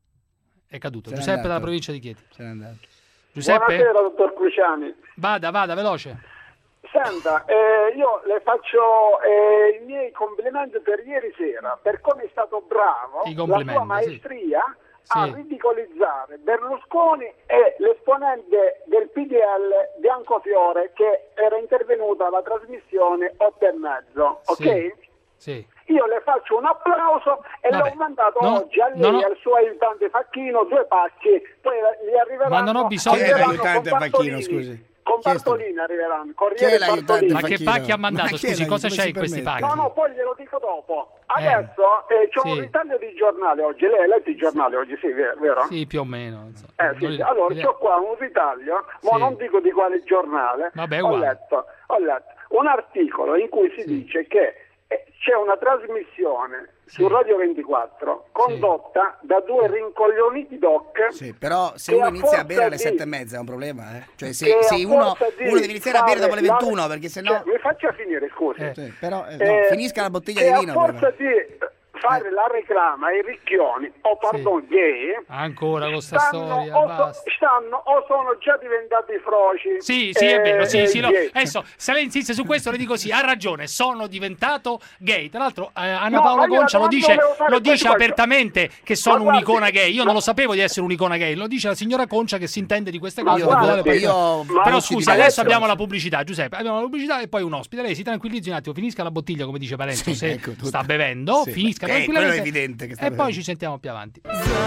È caduto. Se n'è Giuseppe andato. dalla provincia di Chieti. Se n'è andato. Giuseppe? Buonasera, dottor Cruciani. Vada, vada, veloce. Senta, eh, io le faccio eh, i miei complimenti per ieri sera, per come è stato bravo, I la complimenti, sua maestria a Sì. ridicolizzare Berlusconi e l'esponente del P D L Biancofiore che era intervenuta alla trasmissione otto e mezzo, ok? Sì. Sì. Io le faccio un applauso e Vabbè, l'ho mandato no, oggi a lei non ho- e al suo aiutante Facchino due pacchi, poi gli arriveranno... Ma non ho bisogno Chi è arriveranno l'aiutante con Facchino, Bartolini. scusi? Con Chi è sto- Bartolini arriveranno, Chi è Corriere l'aiutante Bartolini. Ma che Facchino? pacchi ha mandato? Ma chi è Scusi, la- cosa come c'è si in questi permette? pacchi? No, no, poi glielo dico dopo. Eh. Adesso eh, c'è un Sì. ritaglio di giornale oggi. Lei ha letto i giornali oggi, sì, vero? vero? Sì, più o meno. insomma. Eh, sì, Non- sì. Allora, non- c'ho qua un ritaglio, ma Sì. non dico di quale giornale. Vabbè, ho, uguale. letto, ho letto un articolo in cui si dice che eh, c'è una trasmissione su Radio ventiquattro condotta da due rincoglioniti doc. Sì, però se che uno a inizia a forza bere alle di- sette e mezza è un problema, eh? Cioè se, che se a uno, forza di uno deve iniziare a bere dopo le fare la- ventuno, perché sennò... Cioè, mi faccia finire, scusi. Sì, però eh, no, Eh, finisca la bottiglia che di a vino. forza prima. di fare la reclama ai ricchioni o pardon gay ancora con sta stanno storia, o, basta. so- stanno o sono già diventati froci. Sì, sì, è vero, sì, eh, sì, lo- gay. adesso se lei insiste su questo le dico sì, ha ragione, sono diventato gay. Tra l'altro eh, Anna No, Paola ma io Concia la lo domanda dice, volevo fare lo dice questo, questo. apertamente che sono Ma guardi, un'icona gay. Io ma- non lo sapevo di essere un'icona gay, lo dice la signora Concia che si intende di queste Ma cose. guardi, Guardate, poi- io- ma- Però ma- scusi, ma- adesso ma- abbiamo la pubblicità, Giuseppe, abbiamo la pubblicità e poi un ospite. Lei si tranquillizzi un attimo, finisca la bottiglia come dice Parenzo, Sì, se ecco, tutto. sta bevendo, Sì. finisca Eh, tranquillamente. quello è evidente che sta e poi bevendo. ci sentiamo più avanti.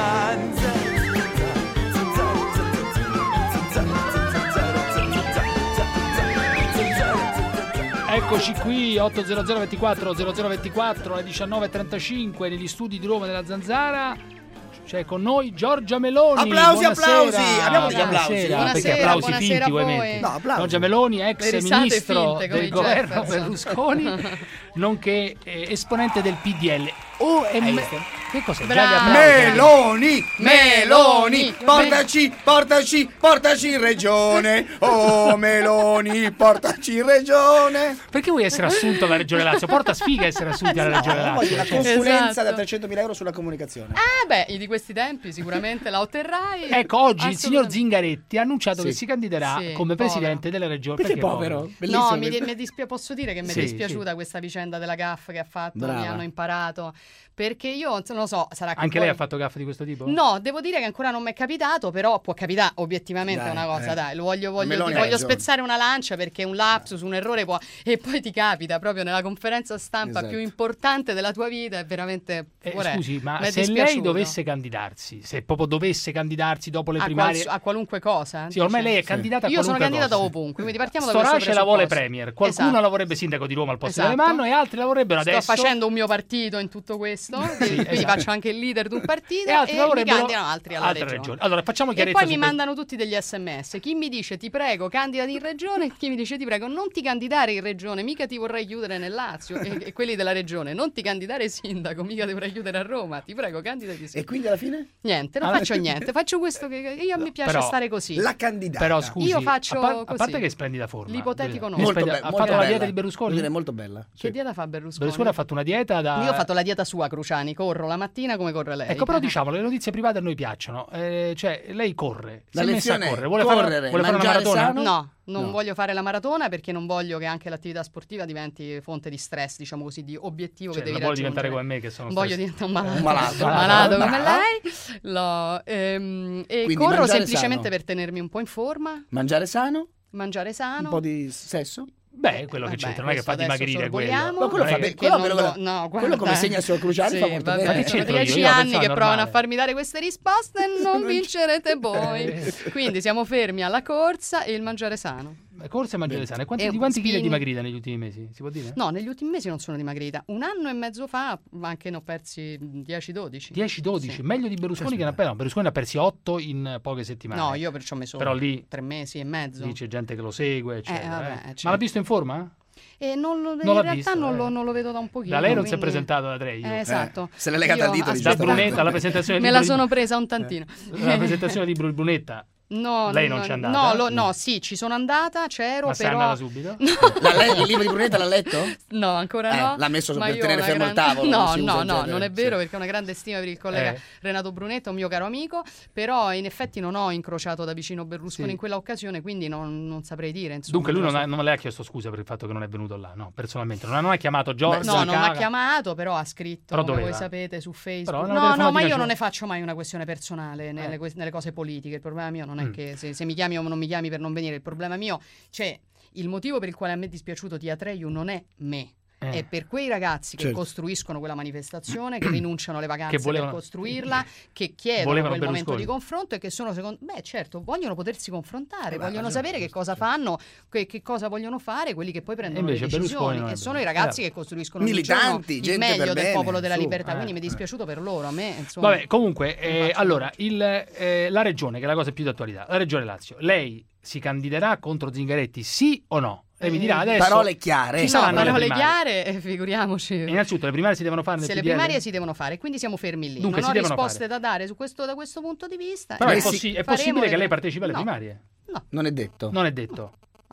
Eccoci qui, otto zero zero ventiquattro zero zero ventiquattro alle diciannove e trentacinque negli studi di Roma della Zanzara. C'è con noi Giorgia Meloni. Applausi, Buonasera. applausi. Abbiamo degli applausi. Buonasera, Buonasera, perché applausi buonasera finti vuoi a voi. mettere? No, applausi. Giorgia Meloni, Le ex risate ministro finte, come del i governo Jefferson. Berlusconi, nonché eh, esponente del P D L. Oh, e me- che cos'è? Già Bravo. gli applausi. Meloni, Meloni, Meloni. portaci, portaci, portaci in regione. Oh Meloni, portaci in regione. Perché vuoi essere assunto alla Regione Lazio? Porta sfiga essere assunti alla Regione No, voglio Lazio. una cioè. consulenza Esatto. da trecentomila euro sulla comunicazione. Ah, beh, di questi tempi sicuramente la otterrai. Ecco, oggi il signor Assolutamente. Zingaretti ha annunciato Sì. che si candiderà Sì, come povero. presidente della regione. Perché povero? No, mi, questo. mi dispia- posso dire che mi è Sì, dispiaciuta questa vicenda della gaffa che ha fatto, Brava. mi hanno imparato, perché io non lo so, sarà che Anche poi- lei ha fatto gaffe di questo tipo? No, devo dire che ancora non mi è capitato, però può capitare obiettivamente Dai, una cosa, eh. dai, lo voglio, voglio, Meloni ti ha voglio ragione. spezzare una lancia perché un lapsus, un errore può... E poi ti capita proprio nella conferenza stampa Esatto. più importante della tua vita, è veramente... Eh, vorrei- scusi, ma mi è se lei dispiaciuto. dovesse candidarsi, se proprio dovesse candidarsi dopo le a, primarie... quals- a qualunque cosa? Sì, ormai dice? lei è candidata a Io sono qualunque candidata cosa. ovunque, quindi partiamo da questo Storace la vuole presupposto. premier, qualcuno Esatto. la vorrebbe sindaco di Roma al posto Esatto. di Alemanno e altri la vorrebbero Sto adesso. facendo un mio partito in tutto questo, quindi esatto. faccio anche il leader di un partito E altri e la mi vorrebbero candidano altri alla altre regione. regioni. Allora, facciamo E chiarezza poi su mi questo. mandano tutti degli sms. Chi mi dice ti prego candidati in regione, chi mi dice ti prego non ti candidare in regione, mica ti vorrei chiudere nel Lazio. e, e quelli della regione non ti candidare sindaco, mica ti vorrei chiudere a Roma, ti prego candidati sindaco. E quindi alla fine? Niente, non Ah, faccio niente, faccio questo che io mi piace Però- stare così. La candidata. Però scusi, Io faccio a, par- a così. parte che è splendida forma. L'ipotetico no. È Molto splendida- be- ha molto fatto la bella. dieta di Berlusconi? Devo dire, molto bella. Che dieta fa Berlusconi? Berlusconi ha fatto una dieta da... Io ho fatto la dieta sua, Cruciani, corro la mattina come corre lei. Ecco, però diciamo, le notizie private a noi piacciono. Eh, cioè, lei corre. La Si è messa a lezione è correre. Vuole correre, fare, vuole fare una mangiare maratona? sano? No, non No. voglio fare la maratona perché non voglio che anche l'attività sportiva diventi fonte di stress, diciamo così, di obiettivo Cioè, che devi non vuole raggiungere. diventare come me che sono Voglio stress- diventare un malato, Un malato. un malato come Brava. lei. No, ehm, e Quindi corro mangiare semplicemente sano. per tenermi un po' in forma, Mangiare sano, mangiare sano. un po' di sesso. Beh, quello che Vabbè, c'entra, non è che fa questo adesso dimagrire quello. sorvoliamo. Ma quello Non è fa che- bene. Perché Quello, non quello- lo- no, quello guarda. come segna il suo Cruciani Sì, fa molto vabbè, bene. Ma che sono c'entro io? dieci Io anni pensavo che provano normale. a farmi dare queste risposte e non vincerete voi. Quindi siamo fermi alla corsa e il mangiare sano. Corsa e mangiare sane. Quanti, E di quanti chili è spinning. dimagrita negli ultimi mesi? Si può dire? No, negli ultimi mesi non sono dimagrita. Un anno e mezzo fa anche ne ho persi dieci dodici. dieci dodici, Sì. meglio di Berlusconi che ne ha perso. No, Berlusconi ne ha persi otto in poche settimane. No, io perciò ho messo Però lì tre mesi e mezzo. lì c'è gente che lo segue, eccetera. Eh, vabbè, eh. certo. Ma l'ha visto in forma? E non lo, Non in l'ha realtà visto, non, eh. lo, non lo vedo da un pochino. Da lei non si è quindi- presentato da Treio. Eh, esatto. Se l'è legata Io- al dito, aspetta. dice, Da Brunetta, alla presentazione del Me la libro di- sono presa un tantino. La presentazione del libro di Brunetta. No, Lei no, non c'è no, andata? No, lo- no, sì, ci sono andata, c'ero, Ma sei però... andata subito? L'ha le- il libro di Brunetta l'ha letto? No, ancora Eh, no. l'ha messo ma per io tenere ho una fermo il grande- tavolo, non No, si usa no, in no, genere, non è sì. vero perché ho una grande stima per il collega Eh. Renato Brunetta, un mio caro amico, però in effetti non ho incrociato da vicino Berlusconi Sì. in quella occasione, quindi non, non saprei dire. Insomma, Dunque lui non, lo ha- so. non le ha chiesto scusa per il fatto che non è venuto là, no, personalmente. Non ha, non ha chiamato Giorgia. No, non mi ha Caga. chiamato, però ha scritto, Però come voi doveva. sapete, su Però Facebook. una No, no, ma telefonatina io ci- non ne faccio mai una questione personale nelle, Eh. que- nelle cose politiche. Il problema mio non è Mm. che se, se mi chiami o non mi chiami per non venire, il problema mio, cioè il motivo per il quale a me è dispiaciuto Tia Treiu non è me. Eh. È per quei ragazzi che Certo. costruiscono quella manifestazione, che rinunciano alle vacanze Che volevano- per costruirla, che chiedono volevano quel momento Berlusconi. di confronto e che sono secondo beh certo vogliono potersi confrontare, Eh, beh, vogliono ragione, sapere che giusto, cosa certo. fanno, che, che cosa vogliono fare quelli che poi prendono invece le Berlusconi decisioni non è e sono i Berlusconi. ragazzi Eh. che costruiscono ogni Militanti, giorno il gente meglio per del bene, popolo della su, libertà, eh. quindi mi è dispiaciuto per loro, a me insomma. Vabbè, comunque, eh, allora, il, eh, la regione, che è la cosa più d'attualità, la regione Lazio, lei si candiderà contro Zingaretti, sì o no? Lei mi dirà adesso... Parole chiare. Ci No, saranno le parole primarie. chiare, eh, figuriamoci. Innanzitutto le primarie si devono fare nel Se le P D L? primarie si devono fare, quindi siamo fermi lì. Dunque, non si ho devono risposte da dare su questo, da questo punto di vista. Però è, Eh, possi- sì, è faremo possibile che le- lei partecipi alle No. primarie? Non è detto. Non è detto.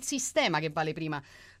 il sistema che vale prima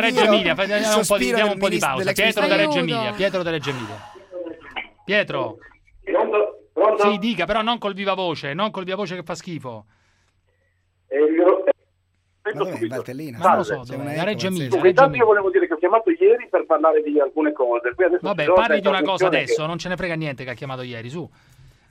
Reggio Emilia, fai- diamo un po' di, sospiro diamo del un po' di ministro- pausa. dell'ex Pietro da ministro- Reggio Aiuto. Emilia, Pietro da Reggio Emilia. Pietro. Pronto? Pronto? Sì, dica, però non col viva voce, non col viva voce che fa schifo. Eh, il micro- eh, Ma sento dov'è? In subito. Valtellina? Ma non lo so, C'è dov'è? una A eco Reggio Emilia, pazzesca. Dunque, Reggio intanto io Emilia. volevo dire che ho chiamato ieri per parlare di alcune cose. Qui adesso Vabbè, ci sono parli di questa una cosa funzione adesso, che- non ce ne frega niente che ha chiamato ieri, su.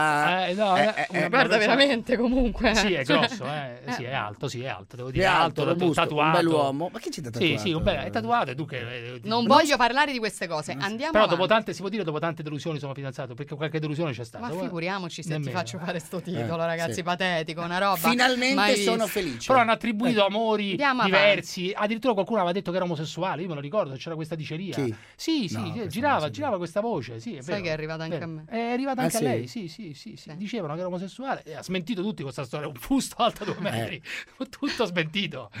grossa. Eh, no, Eh, eh, eh, una- eh, Guarda, non so. veramente, comunque. Sì, è Cioè- grosso, eh. Sì, è alto, sì, è alto, devo dire. È È alto, alto, robusto, tatuato. un bell'uomo. Ma che c'è da Sì, tatuato? sì, un bel- è tatuato, e tu che... eh, Non non voglio parlare di queste cose. Andiamo Però avanti. dopo tante, si può dire, dopo tante delusioni sono fidanzato, perché qualche delusione c'è stata. Ma guarda. figuriamoci se Nemmeno. ti faccio fare sto titolo, Eh, ragazzi, sì. patetico, una roba. Finalmente mai sono vista. felice. Però hanno attribuito Eh. amori Andiamo diversi. Addirittura qualcuno aveva detto che era omosessuale. Io me lo ricordo, c'era questa diceria. Chi? Sì, sì, No, sì, questo girava, girava questa voce. Sì, è Sai vero, che è arrivata anche vero. a me. È arrivata Ah, anche sì? a lei. Sì, sì, sì, sì. Dicevano che era omosessuale e ha smentito tutti questa storia. Un fusto alto due metri. Tutto smentito.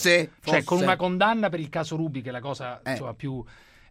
Fosse, Cioè, con fosse. una condanna per il caso Ruby, che è la cosa Eh. insomma, più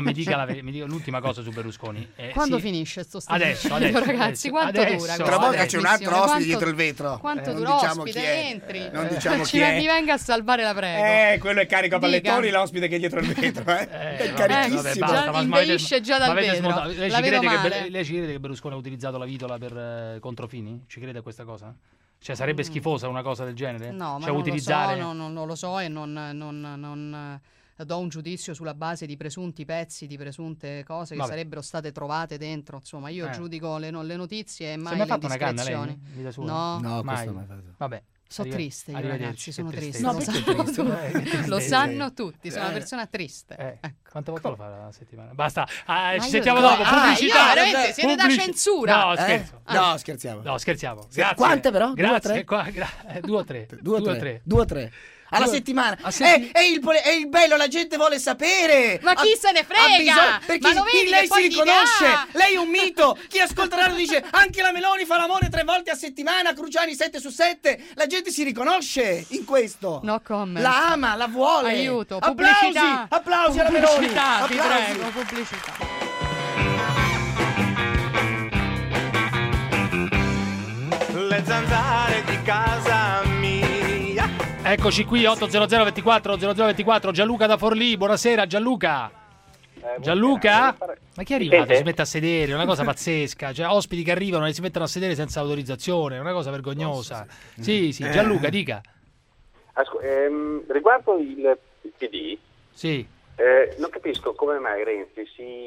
No, mi dica, la, mi dica l'ultima cosa su Berlusconi. Eh, Quando sì. finisce sto Adesso, stipendio, adesso, ragazzi? adesso, Quanto adesso, dura? adesso. Tra poco c'è un altro ospite Quanto- dietro il vetro. Quanto Eh, non dura? diciamo Ospite, chi è. entri. Non diciamo Ci chi è. mi venga a salvare la prego. Eh, quello è carico a Dica. pallettoni, l'ospite che è dietro il vetro, eh. Eh, è vabbè, carichissimo. vabbè, basta, Già ma avete- inveisce già dal ma avete vetro. smontato. Lei, La ci vedo crede che, male. lei ci crede che Berlusconi ha utilizzato la vitola per eh, controfini? Ci crede a questa cosa? Cioè sarebbe schifosa una cosa del genere? No, ma cioè, non utilizzare... lo so, no, non, non lo so e non, non, non, do un giudizio sulla base di presunti pezzi, di presunte cose che Vabbè. sarebbero state trovate dentro. Insomma, io Eh. giudico le, no- le notizie e mai Si è mai le fatto una canna indiscrezioni. lei? in vita sua? No. No, mai. questo mai fatto. Vabbè. Sono Arrive- triste io, arrivederci, ragazzi, che sono triste. tristezza. lo, perché sanno, triste? Eh, che lo tristezza. sanno tutti, sono una Eh. persona triste. Eh, Ecco. quante volte lo fa la settimana? Basta, ah, Ma ci io sentiamo dico- dopo. Ah, Pubblicità. io veramente siete da Pubblici- censura. No, Eh? scherzo. No, scherziamo. No, scherziamo. Grazie. Quante però? Due o Grazie. tre? Qua- gra- eh, due o tre. Due o tre. Due o tre. Alla Due- settimana. a setti- Eh, è, il, pole- è il bello, la gente vuole sapere. Ma chi Ha- se ne ha frega? bisogno- perché Ma lo vedi lei che poi si gli riconosce. dà? Lei è un mito. Chi ascolterà lo dice anche la Meloni fa l'amore tre volte a settimana, Cruciani sette su sette. La gente si riconosce in questo. No comment. La ama, la vuole. Aiuto, Applausi, pubblicità. applausi alla Meloni. Pubblicità, ti Applausi. prego, pubblicità. Le zanzare di casa mia. Eccoci qui, otto zero zero ventiquattro zero zero ventiquattro, Gianluca da Forlì, buonasera Gianluca. Gianluca? Ma chi è arrivato? sente? Si mette a sedere, è una cosa pazzesca. Cioè, ospiti che arrivano e si mettono a sedere senza autorizzazione, è una cosa vergognosa. Sì, sì, Gianluca, dica. Asco- ehm, riguardo il, il P D, Sì. eh, non capisco come mai Renzi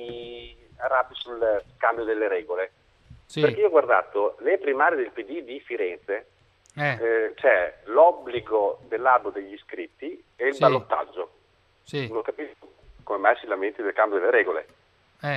si arrabbi sul cambio delle regole. Sì. Perché io ho guardato le primarie del P D di Firenze, Eh, eh, c'è l'obbligo dell'albo degli iscritti e il Sì. ballottaggio. sì. Non capisco come mai si lamenti del cambio delle regole. Eh.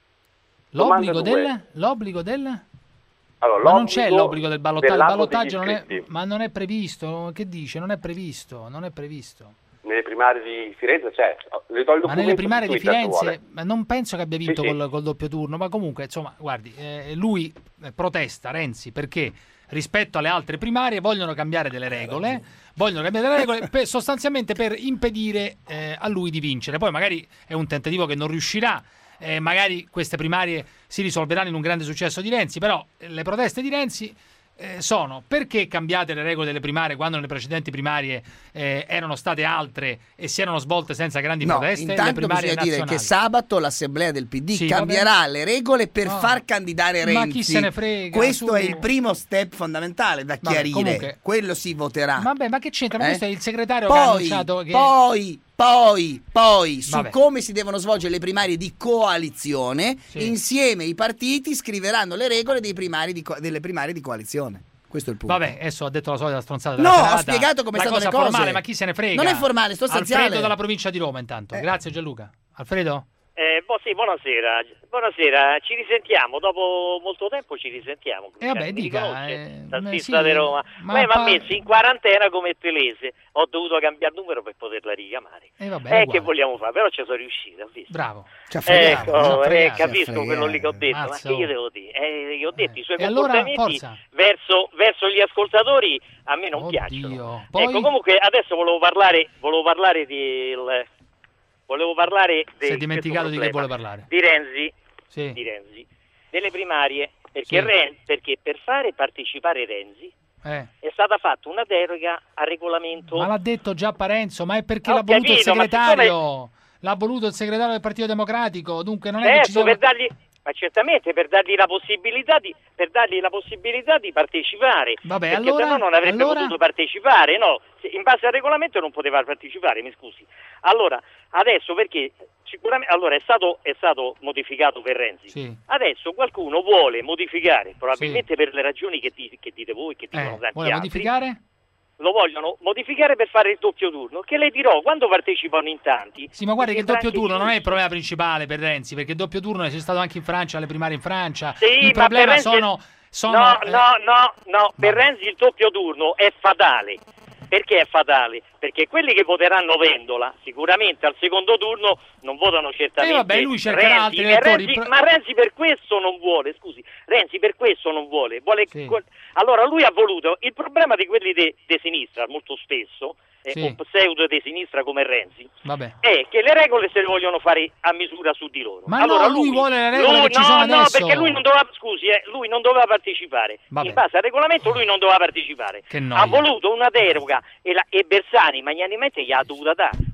Domanda L'obbligo due. del... L'obbligo del... Allora, Ma non l'obbligo c'è l'obbligo del ballottaggio, il dell'albo ballottaggio degli non è... iscritti. Ma non è previsto, che dice? Non è previsto, non è previsto. Nelle primarie di Firenze c'è. Le do il Ma documento nelle primarie di Twitter, se vuole. Firenze ma non penso che abbia vinto Sì, sì. Col, col doppio turno, ma comunque insomma guardi, eh, lui eh, protesta, Renzi, perché rispetto alle altre primarie vogliono cambiare delle regole, vogliono cambiare delle regole per- sostanzialmente per impedire eh, a lui di vincere. Poi magari è un tentativo che non riuscirà, eh, magari queste primarie si risolveranno in un grande successo di Renzi, però eh, le proteste di Renzi eh, sono: perché cambiate le regole delle primarie quando nelle precedenti primarie eh, erano state altre e si erano svolte senza grandi No, proteste? Le intanto primarie bisogna dire nazionali. che sabato l'assemblea del P D Sì, cambierà le regole per No. far candidare Renzi. Ma chi se ne frega, Questo su. è il primo step fondamentale da Vabbè, chiarire. comunque- Quello si voterà. Vabbè, ma che c'entra? Ma Eh? questo è il segretario che ha Poi, annunciato che... poi, poi, poi, su Vabbè. come si devono svolgere le primarie di coalizione, Sì. insieme i partiti scriveranno le regole dei primari di co- delle primarie di coalizione. Questo è il punto. Vabbè, adesso ha detto la solita stronzata della No, serata. ho spiegato come La stanno cosa le cose. formale, ma chi se ne frega? Non è formale, sto Alfredo sostanziale. dalla provincia di Roma intanto. Eh. Grazie Gianluca. Alfredo? Eh, boh, sì, buonasera. Buonasera, ci risentiamo, dopo molto tempo ci risentiamo. E vabbè, Mi dica, riconosce, eh, tassista sì, di Roma. ma Ma mi ha pa- messo in quarantena come Telese, ho dovuto cambiare numero per poterla richiamare. E vabbè, è Eh, uguale. che vogliamo fare? Però ci sono riuscito, ha visto? Bravo. Ci ha fregato, Ecco, ci ha eh, fregato, capisco ci ha quello lì che ho detto, Mazza, ma che oh. io devo dire? Eh, io ho detto, i suoi E allora, comportamenti forza. verso, verso gli ascoltatori a me non Oddio. piacciono. Poi- Ecco, comunque adesso volevo parlare, volevo parlare del... Volevo parlare Si è di dimenticato di questo che vuole problema. parlare. Di Renzi, Sì. di Renzi, delle primarie, perché, Sì. Ren- perché per fare partecipare Renzi Eh. è stata fatta una deroga al regolamento. Ma l'ha detto già Parenzo, ma è perché Ho l'ha voluto il capito, ma segretario. L'ha voluto il segretario del Partito Democratico, dunque non è che ci Certo, sono... per dargli, ma certamente per dargli la possibilità di, per dargli la possibilità di partecipare. Vabbè, perché allora- se no non avrebbe allora- potuto partecipare, no, se- in base al regolamento non poteva partecipare, mi scusi. Allora, adesso perché sicuramente allora è stato, è stato modificato per Renzi. Sì. Adesso qualcuno vuole modificare, probabilmente per le ragioni che, di- che dite voi, che dicono Eh, tanti vuole altri. modificare? Lo vogliono modificare per fare il doppio turno, che le dirò, quando partecipano in tanti... Sì, ma guardi che il sembra doppio anche turno non è il giusto. problema principale per Renzi, perché il doppio turno c'è stato anche in Francia, alle primarie in Francia. Sì, il ma problema per Renzi- sono... sono no, eh, no, no, no, per Renzi il doppio turno è fatale. Perché è fatale? Perché quelli che voteranno Vendola sicuramente al secondo turno non votano certamente Eh, vabbè, lui cercherà Renzi, altri e elettori. Renzi- ma Renzi per questo non vuole, scusi, Renzi per questo non vuole, vuole Sì. quel- allora lui ha voluto, il problema di quelli di sinistra molto spesso, eh, Sì. o pseudo di sinistra come Renzi, Vabbè. è che le regole se le vogliono fare a misura su di loro. Ma allora no, lui vuole le regole lui- che ci no, sono no, adesso. perché lui non doveva, scusi, eh, lui non doveva partecipare. Vabbè. In base al regolamento lui non doveva partecipare. Che noia. Ha voluto una deroga e, la, e Bersani magnanimamente gli ha dovuta dare.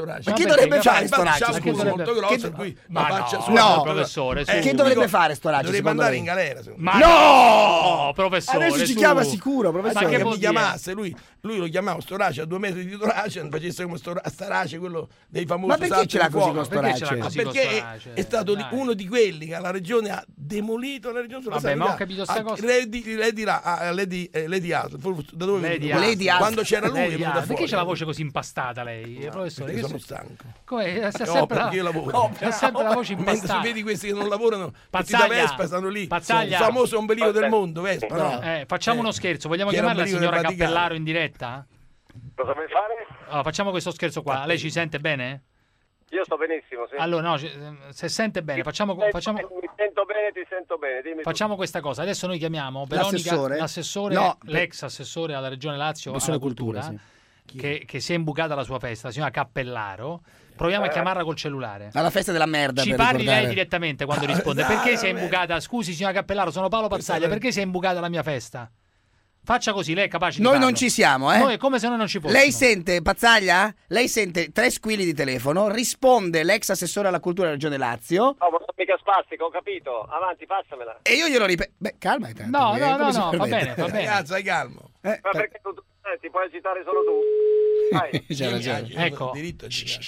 sto raggio. Ma chi dovrebbe Cioè, fare sto infatti raggio? c'ha un culo molto grosso, Che- per cui poi Ma la faccia no, sua. no, no, professore, su. Eh, Che dovrebbe dico, fare sto Raggi, Dovrebbe secondo andare lei? in galera. secondo Ma me. no, professore. Adesso ci su. chiama sicuro, Ma professore. che che mi vuol dire? chiamasse lui, lui lo chiamava sto Race a due metri di Torace, facesse come sto sta Race, quello dei famosi Ma perché salti ce l'ha di così fuoco. con sto Perché ce l'ha Race? così? Ma con perché sto Race? è stato Dai. uno di quelli che la regione ha demolito la regione sulla Vabbè, ma ho sanità. capito sta Ah, cosa. lei di, lei dirà a Lady, eh, Lady Art, da dove è Lady venuto? Art. Art. Quando c'era lui è Lady venuta Art. fuori. Perché c'è la voce così impastata lei, eh, professore? Perché Che sono se- stanco. Come? Ha No, sempre, perché io la... lavoro. ha sempre la voce Mentre impastata. si vedi questi che non lavorano, questi da Pazzaglia. Vespa stanno lì. Pazzaglia. Il famoso ombelico del mondo, Vespa, no? Eh, facciamo Eh. uno scherzo, vogliamo Che era chiamare la ombelico del signora Vaticano. Cappellaro in diretta? Cosa vuoi fare? Allora, facciamo questo scherzo qua. Lei ci sente bene? Io sto benissimo, sì. Allora, no, ci- se sente bene, facciamo, facciamo, Mi sento bene, ti sento bene, dimmi tu. facciamo questa cosa. Adesso noi chiamiamo Veronica, L'assessore? l'assessore, No, l'ex assessore alla Regione Lazio Persone alla cultura, cultura, che, che si è imbucata alla sua festa, la signora Cappellaro. Proviamo a Eh. chiamarla col cellulare. Alla festa della merda, Ci per parli ricordare. lei direttamente quando risponde. Perché si è imbucata? Scusi, signora Cappellaro, sono Paolo Pazzaglia. Perché si è imbucata alla mia festa? Faccia così, lei è capace di Noi farlo. non ci siamo, eh? Noi è come se noi non ci fossimo. Lei sente, Pazzaglia? Lei sente tre squilli di telefono, risponde l'ex assessore alla cultura della Regione Lazio No, ma sono mica spastica, ho capito. Avanti, passamela. e io glielo ripeto. Beh, calma intanto. No, eh, no, come no, si no, va permette? bene, va bene. Ragazzi, hai calmo. Eh, Ma per- perché tu eh, ti puoi agitare solo tu? Vai. C'ha ragione. Io ho Ecco. diritto a girare.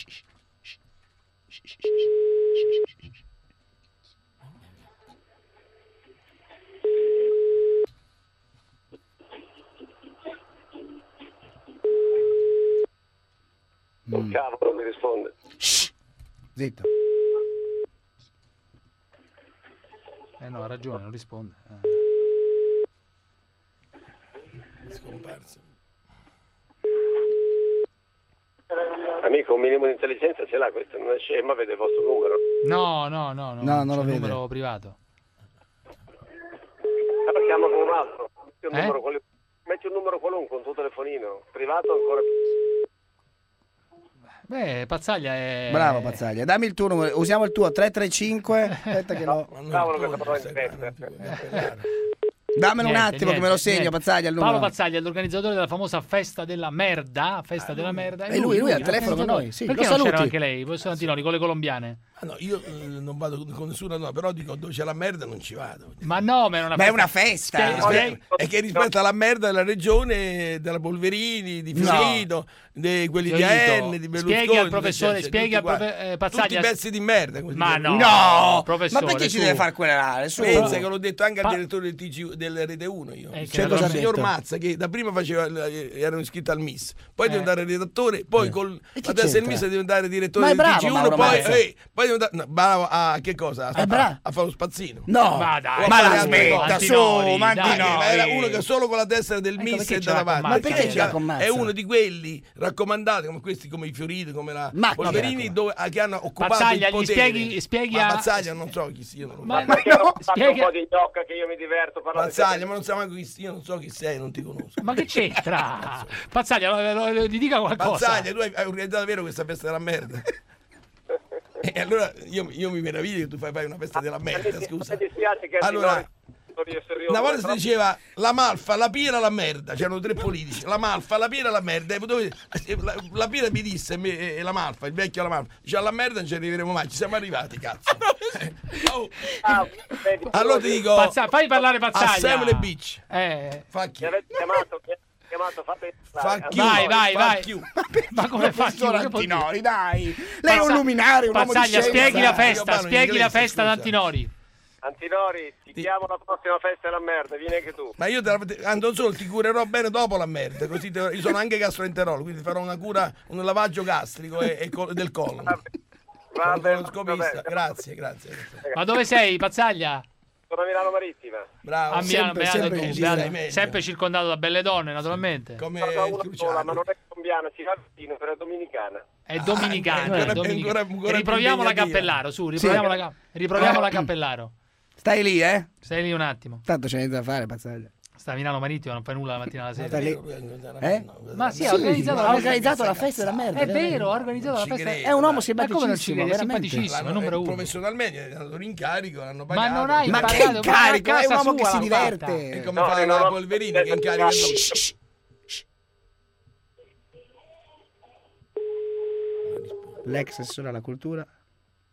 Oh, cavolo, mi risponde. Zitto. Eh no, ha ragione, non risponde. Eh. Scomparso. Amico, un minimo di intelligenza ce l'ha, questo non è scema, vede il vostro numero. No, no, no, no, No, non c'è lo un vede. numero privato. Allora chiamo con un altro. Metti un, Eh? numero, quali- metti un numero qualunque, un tuo telefonino. Privato ancora più. Beh, Pazzaglia è... Bravo Pazzaglia, dammi il tuo numero, usiamo il tuo tre tre cinque. Aspetta che lo... Ma non Cavolo, torni, che parola sai, in testa. non ti puoi appellare. Dammelo un Niente, attimo che me lo niente, segno, niente. Pazzaglia, il Paolo numero. Pazzaglia è l'organizzatore della famosa festa della merda. Festa della merda. E lui, lui è al telefono con noi, sì, Perché lo non c'era saluti. anche lei, professor Antinori, con le colombiane? Ah, no, io eh, non vado con nessuna, no, però dico dove c'è la merda non ci vado. Ma no, ma è una Ma è festa. una festa. Spieghi- spieghi- È che rispetto alla merda della regione, della Polverini, di Fiorito, di quelli di Fiorito, A N, di Berlusconi, spieghi al professore, cioè, spieghi tutti al profe- quanti. eh, Pazzaglia- Tutti pezzi di merda. così Ma dicono. no, No, professore, ma perché ci su. deve far quella? Su. Pensa che l'ho detto anche al Pa- direttore del, T G, del Rete uno io. Eh, che C'è cosa il ha signor detto? Mazza che da prima faceva il- erano iscritti al Miss, poi Eh. diventare redattore, poi col E che la testa del c'entra? Miss è diventare direttore Ma è del bravo T G uno, Mauro poi, Mazza. eh, poi diventare no, bravo a che cosa? A, È bravo. a fare lo spazzino. No, Ma dai, ma fare la altre smetta, cose. su, Antinori, ma dai. Ma Antinori. era uno che solo con la testa del Ecco, Miss perché è ce da l'ha davanti. con Ma perché Mazza? ce l'ha con Mazza? È uno di quelli raccomandati come questi, come i Fioriti, come la Ma chi Polverini, era? dove, che hanno occupato Pazzaglia, il gli potere. spieghi- spieghi ma a- Pazzaglia non so chi sia, non lo Ma- so. Ma perché non fate spiega- un po' di gnocca che io mi diverto parlando di Pazzaglia, ma non siamo anche chi io non so chi sei, non ti conosco. Ma che c'entra? Pazzaglia, lo- lo- lo- gli dica qualcosa. Pazzaglia, tu hai hai organizzato vero questa festa della merda? E allora io, io mi meraviglio che tu fai, fai una festa della merda, scusa. Mi dispiace che Allora, non di essere io, una volta si però- diceva la malfa, la pira, la merda. C'erano tre politici, la malfa, la pira, la merda. E dove- La, la pira mi disse, me- e la malfa, il vecchio la malfa, dice alla merda non ci arriveremo mai, ci siamo arrivati, cazzo. Oh. Ah, vedi, Allora ti dico, Pazza- fai parlare Pazzaglia. Assembly Beach. Eh, Fa Mi chi? avete chiamato, mi avete chiamato, fate Fa chi? vai, vai, Fa vai. chi? Ma come fa? Professor Che può dire? Antinori, dai. Lei è un Pazza- luminario, un uomo di Pazzaglia, scienza. spieghi la Io festa, parlo in spieghi la inglese, festa ad scusa. Antinori. Antinori, ti chiamo alla prossima festa della merda, vieni anche tu. Ma io te la, ah, non solo ti curerò bene dopo la merda, così te- io sono anche gastroenterologo, quindi farò una cura, un lavaggio gastrico e, e col- del colon. Va Sono bene, coloscopista. va bene. Grazie, grazie. Ma dove sei, Pazzaglia? Sono a Milano Marittima. Bravo. A Milano, sempre- beato sempre tu, ci beato- stai meglio. sempre circondato da belle donne, naturalmente. Come Guarda, il una Cruciano. sola, ma non è colombiana, si fa vicino, però è dominicana. È dominicana. Ah, ancora- è dominicana. ancora- ancora riproviamo più la impegnativa. Cappellaro, su, riproviamo, la, ca- riproviamo la Cappellaro. Stai lì, eh? Stai lì un attimo. Tanto c'è niente da fare, Pazzaglia. Sta a Milano Marittima, non fai nulla la mattina alla Stai sera. lì. Eh? Ma sì, Sì, ha organizzato, ha la, organizzato la festa della merda. È veramente. vero, ha organizzato la ci festa. credo. È un uomo Ma come non ci simpaticissimo, credi? È veramente. simpaticissimo, è L'hanno- numero eh, uno. professionalmente gli hanno dato l'incarico, l'hanno Ma pagato. non hai Ma che imparato, incarico? ma a È un casa uomo che sua si l'ha diverte. fatta. E come No, fa io non la ho- Polverini che incarica il L'ex assessore alla cultura.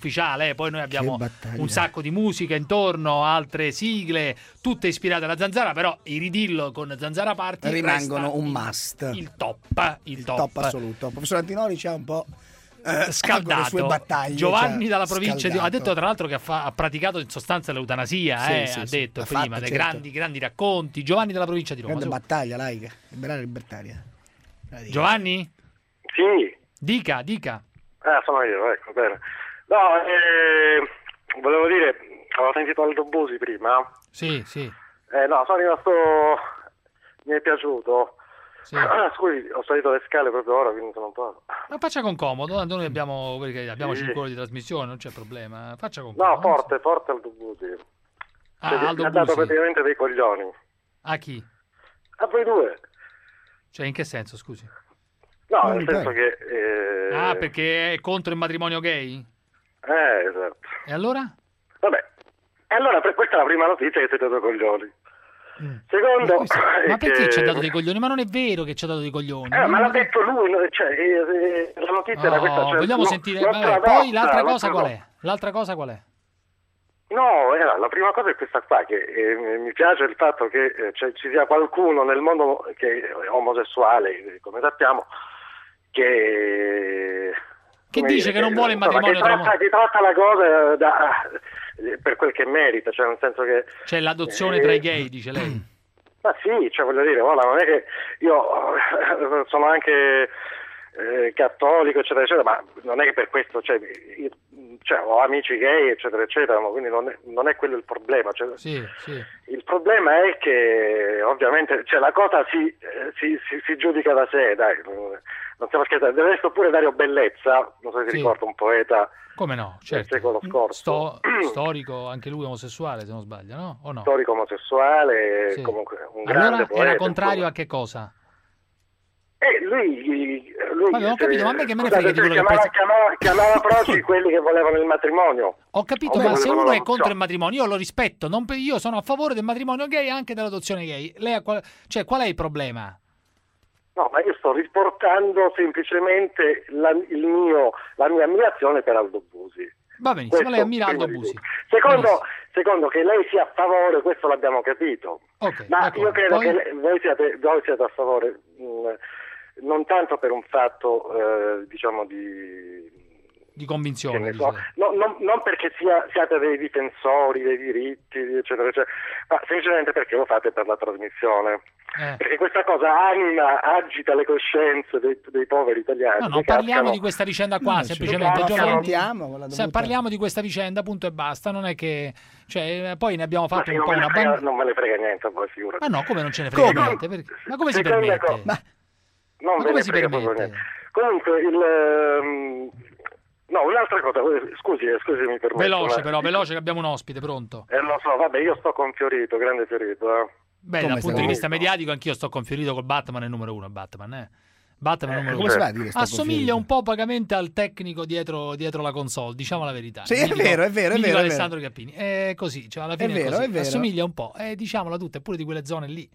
ufficiale, eh. Poi noi abbiamo battaglia. un sacco di musica intorno, altre sigle, tutte ispirate alla Zanzara, però i Ridillo con Zanzara Party rimangono resta un il- must. Il top, il, Il top. top assoluto. Professor Antinori c'è un po'. eh, scaldato. con le sue battaglie, Giovanni cioè, dalla provincia di... scaldato. ha detto tra l'altro che ha, fa- ha praticato in sostanza l'eutanasia, Sì, eh, sì, ha sì. detto L'ha prima, fatto, dei certo. grandi, grandi racconti. Giovanni dalla provincia di Roma. Grande su. battaglia laica, liberale libertaria. Giovanni? Sì. Dica, dica. Ah, sono io, ecco, bene. No, eh, volevo dire, avevo sentito Aldo Busi prima. Sì, sì. Eh, no, sono rimasto... mi è piaciuto. Sì. Ah, scusi, ho salito le scale proprio ora, quindi sono un po'... Ma faccia con comodo, tanto noi abbiamo, perché abbiamo Sì. cinque ore di trasmissione, non c'è problema. Faccia con No, comodo. forte, forte Aldo Busi. Ah, Cioè, Aldo mi ha dato Busi. praticamente dei coglioni. A chi? A voi due. Cioè, in che senso, scusi? No, Non nel mi senso pare. che... eh, Ah, perché è contro il matrimonio gay? Eh, esatto. E allora? Vabbè. E allora, per- questa è la prima notizia che siete due coglioni. Secondo... Ma è perché che- ci ha dato dei coglioni? Ma non è vero che ci ha dato dei coglioni. Eh, ma l'ha Non- detto lui, no? Cioè, eh, eh, la notizia era questa. Oh, Cioè, vogliamo no- sentire. non Vabbè, tradotta, poi l'altra non cosa qual tradotta. è? L'altra cosa qual è? No, era, la prima cosa è questa qua, che eh, mi piace il fatto che eh, cioè, ci sia qualcuno nel mondo che è omosessuale, come sappiamo, che... Che come dice dire, che non vuole il insomma, matrimonio che tra tratta, che tratta la cosa da- per quel che merita, cioè nel senso che... Cioè l'adozione Eh, tra i gay, dice lei. Ma sì, cioè voglio dire, guarda, non è che io sono anche eh, cattolico, eccetera, eccetera, ma non è che per questo, cioè, io, cioè, ho amici gay, eccetera, eccetera, ma quindi non è, non è quello il problema. Cioè, Sì, sì. il problema è che ovviamente cioè, la cosa si, eh, si, si, si giudica da sé, dai, non stiamo scherzando. Del resto pure Dario Bellezza, non so se ti Sì. ricorda, un poeta Come no? del Certo. secolo scorso. Sto- storico, anche lui omosessuale, se non sbaglio, no? O no? Storico omosessuale, Sì. comunque un grande Allora poeta. era contrario insomma. a che cosa? Eh, lui, lui Vabbè, ho capito, ma a me che me ne scusate, frega di quello che chiamava, pensa- chiamava, chiamava proci quelli che volevano il matrimonio. Ho capito, O ma che se volevano uno è l'adozione. contro il matrimonio, io lo rispetto. Non per- io sono a favore del matrimonio gay e anche dell'adozione gay. Lei ha qual- cioè, qual è il problema? No, ma io sto riportando semplicemente la, il mio, la mia ammirazione per Aldo Busi. Va benissimo, Questo, lei ammira Aldo prima di Busi. tutto. Secondo, Benissimo. secondo che lei sia a favore, questo l'abbiamo capito. Ok, Ma d'accordo. io credo Poi- che lei- voi, siate, voi siete a favore, mh, non tanto per un fatto, eh, diciamo, di... Di che convinzione. ne dice so, lei. no- non, non perché sia- siate dei difensori dei diritti, eccetera, eccetera, ma semplicemente perché lo fate per la trasmissione. Eh. Perché questa cosa anima, agita le coscienze dei, dei poveri italiani. No, non che parliamo cascano- di questa vicenda qua, No, semplicemente ci Giovanni. affrontiamo con la Se dovuta- parliamo di questa vicenda, punto e basta. Non è che. Cioè, poi ne abbiamo Ma fatto sì, un non, po' me ne una frega, banda. non me ne frega niente a voi, figurati. Ma no, come non ce ne frega Come? niente? Perché- Ma come si Seconda permette? cosa- Ma, Non ma ve come ne si frega permette? proprio niente. Comunque, il... ehm, no, un'altra cosa, eh, scusi, eh, scusi, mi permetto. Veloce, ma- però, veloce, che abbiamo un ospite, pronto. Eh, lo so, vabbè, io sto con Fiorito, grande Fiorito, eh. Beh, Come dal punto stai? di vista mediatico, anch'io sto conferito col Batman, è il numero uno. Batman, eh. Batman è il Eh, numero come uno. si fa a dire sta Assomiglia conferito? un po' vagamente al tecnico dietro, dietro la console, diciamo la verità. Sì, Mi è dico- vero, è vero, è mi dico vero, è Alessandro Cappini. È così, cioè alla fine è, vero, così. è vero. Assomiglia un po', eh, diciamola tutta, eppure di quelle zone lì.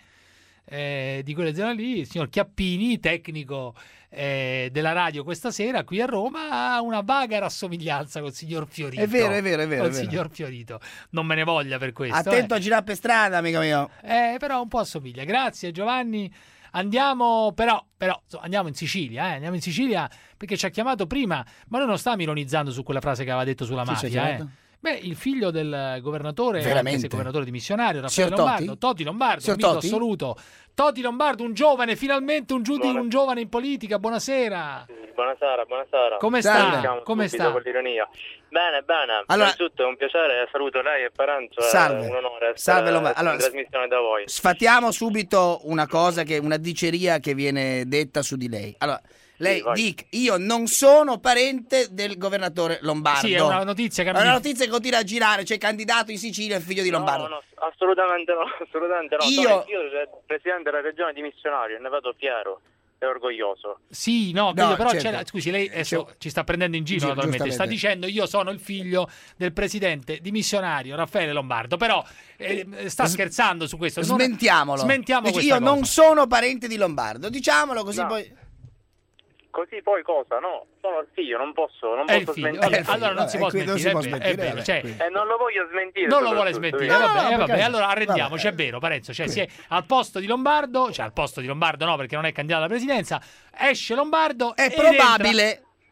Eh, di quelle zone lì, il signor Chiappini, tecnico eh, della radio questa sera qui a Roma, ha una vaga rassomiglianza col signor Fiorito. È vero, è vero, è vero, Col è vero. signor Fiorito. Non me ne voglia per questo. Attento eh. a girare per strada, amico mio. Eh, però un po' assomiglia. Grazie Giovanni. Andiamo però, però insomma, andiamo in Sicilia, eh? Andiamo in Sicilia perché ci ha chiamato prima, ma noi non stiamo ironizzando su quella frase che aveva detto sulla Chi ci ha mafia, eh. chiamato? Beh, il figlio del governatore, Veramente? anche se governatore dimissionario, Raffaele Signor Lombardo, Totti? Toti Lombardo, Signor un mito Totti? assoluto. Toti Lombardo, un giovane, finalmente un, giudi- Buona- un giovane in politica, buonasera. Buonasera, buonasera. Come Salve. sta? Diciamo Come subito sta? con l'ironia. Bene, bene. Allora- Innanzitutto è un piacere, saluto lei e Parenzo, Salve. è un onore essere Salve, Lombardo. Allora, in trasmissione da voi. Sfatiamo subito una cosa, che una diceria che viene detta su di lei. Allora, lei Sì, vai. dica, io non sono parente del governatore Lombardo. Sì, è una notizia che È una notizia che continua a girare, c'è candidato in Sicilia il figlio di Lombardo. No, no, assolutamente no, assolutamente no. Io- Sono il figlio del presidente della regione dimissionario e ne vado fiero e orgoglioso. Sì, no, No, credo, però certo. c'era- scusi, lei adesso ci sta prendendo in giro, Gi- naturalmente. Sta giustamente. dicendo io sono il figlio del presidente dimissionario Raffaele Lombardo, però eh, sta S- scherzando su questo. Non- Smentiamolo. Smentiamo Dici, questa io cosa. non sono parente di Lombardo. Diciamolo così No. poi. Così poi cosa? No, sono il figlio, non posso, non È il posso figlio. smentire. Vabbè, allora non Vabbè, si può qui non si smentire, può è vero, smentire, è vero, vabbè, cioè, qui. E non lo voglio smentire. non lo vuole soprattutto, smentire, quindi- vabbè, No, eh, no, vabbè, perché- allora arrendiamoci, vabbè. è vero, Parenzo, cioè si è al posto di Lombardo, cioè al posto di Lombardo no, perché non è candidato alla presidenza, esce Lombardo È ed probabile. entra-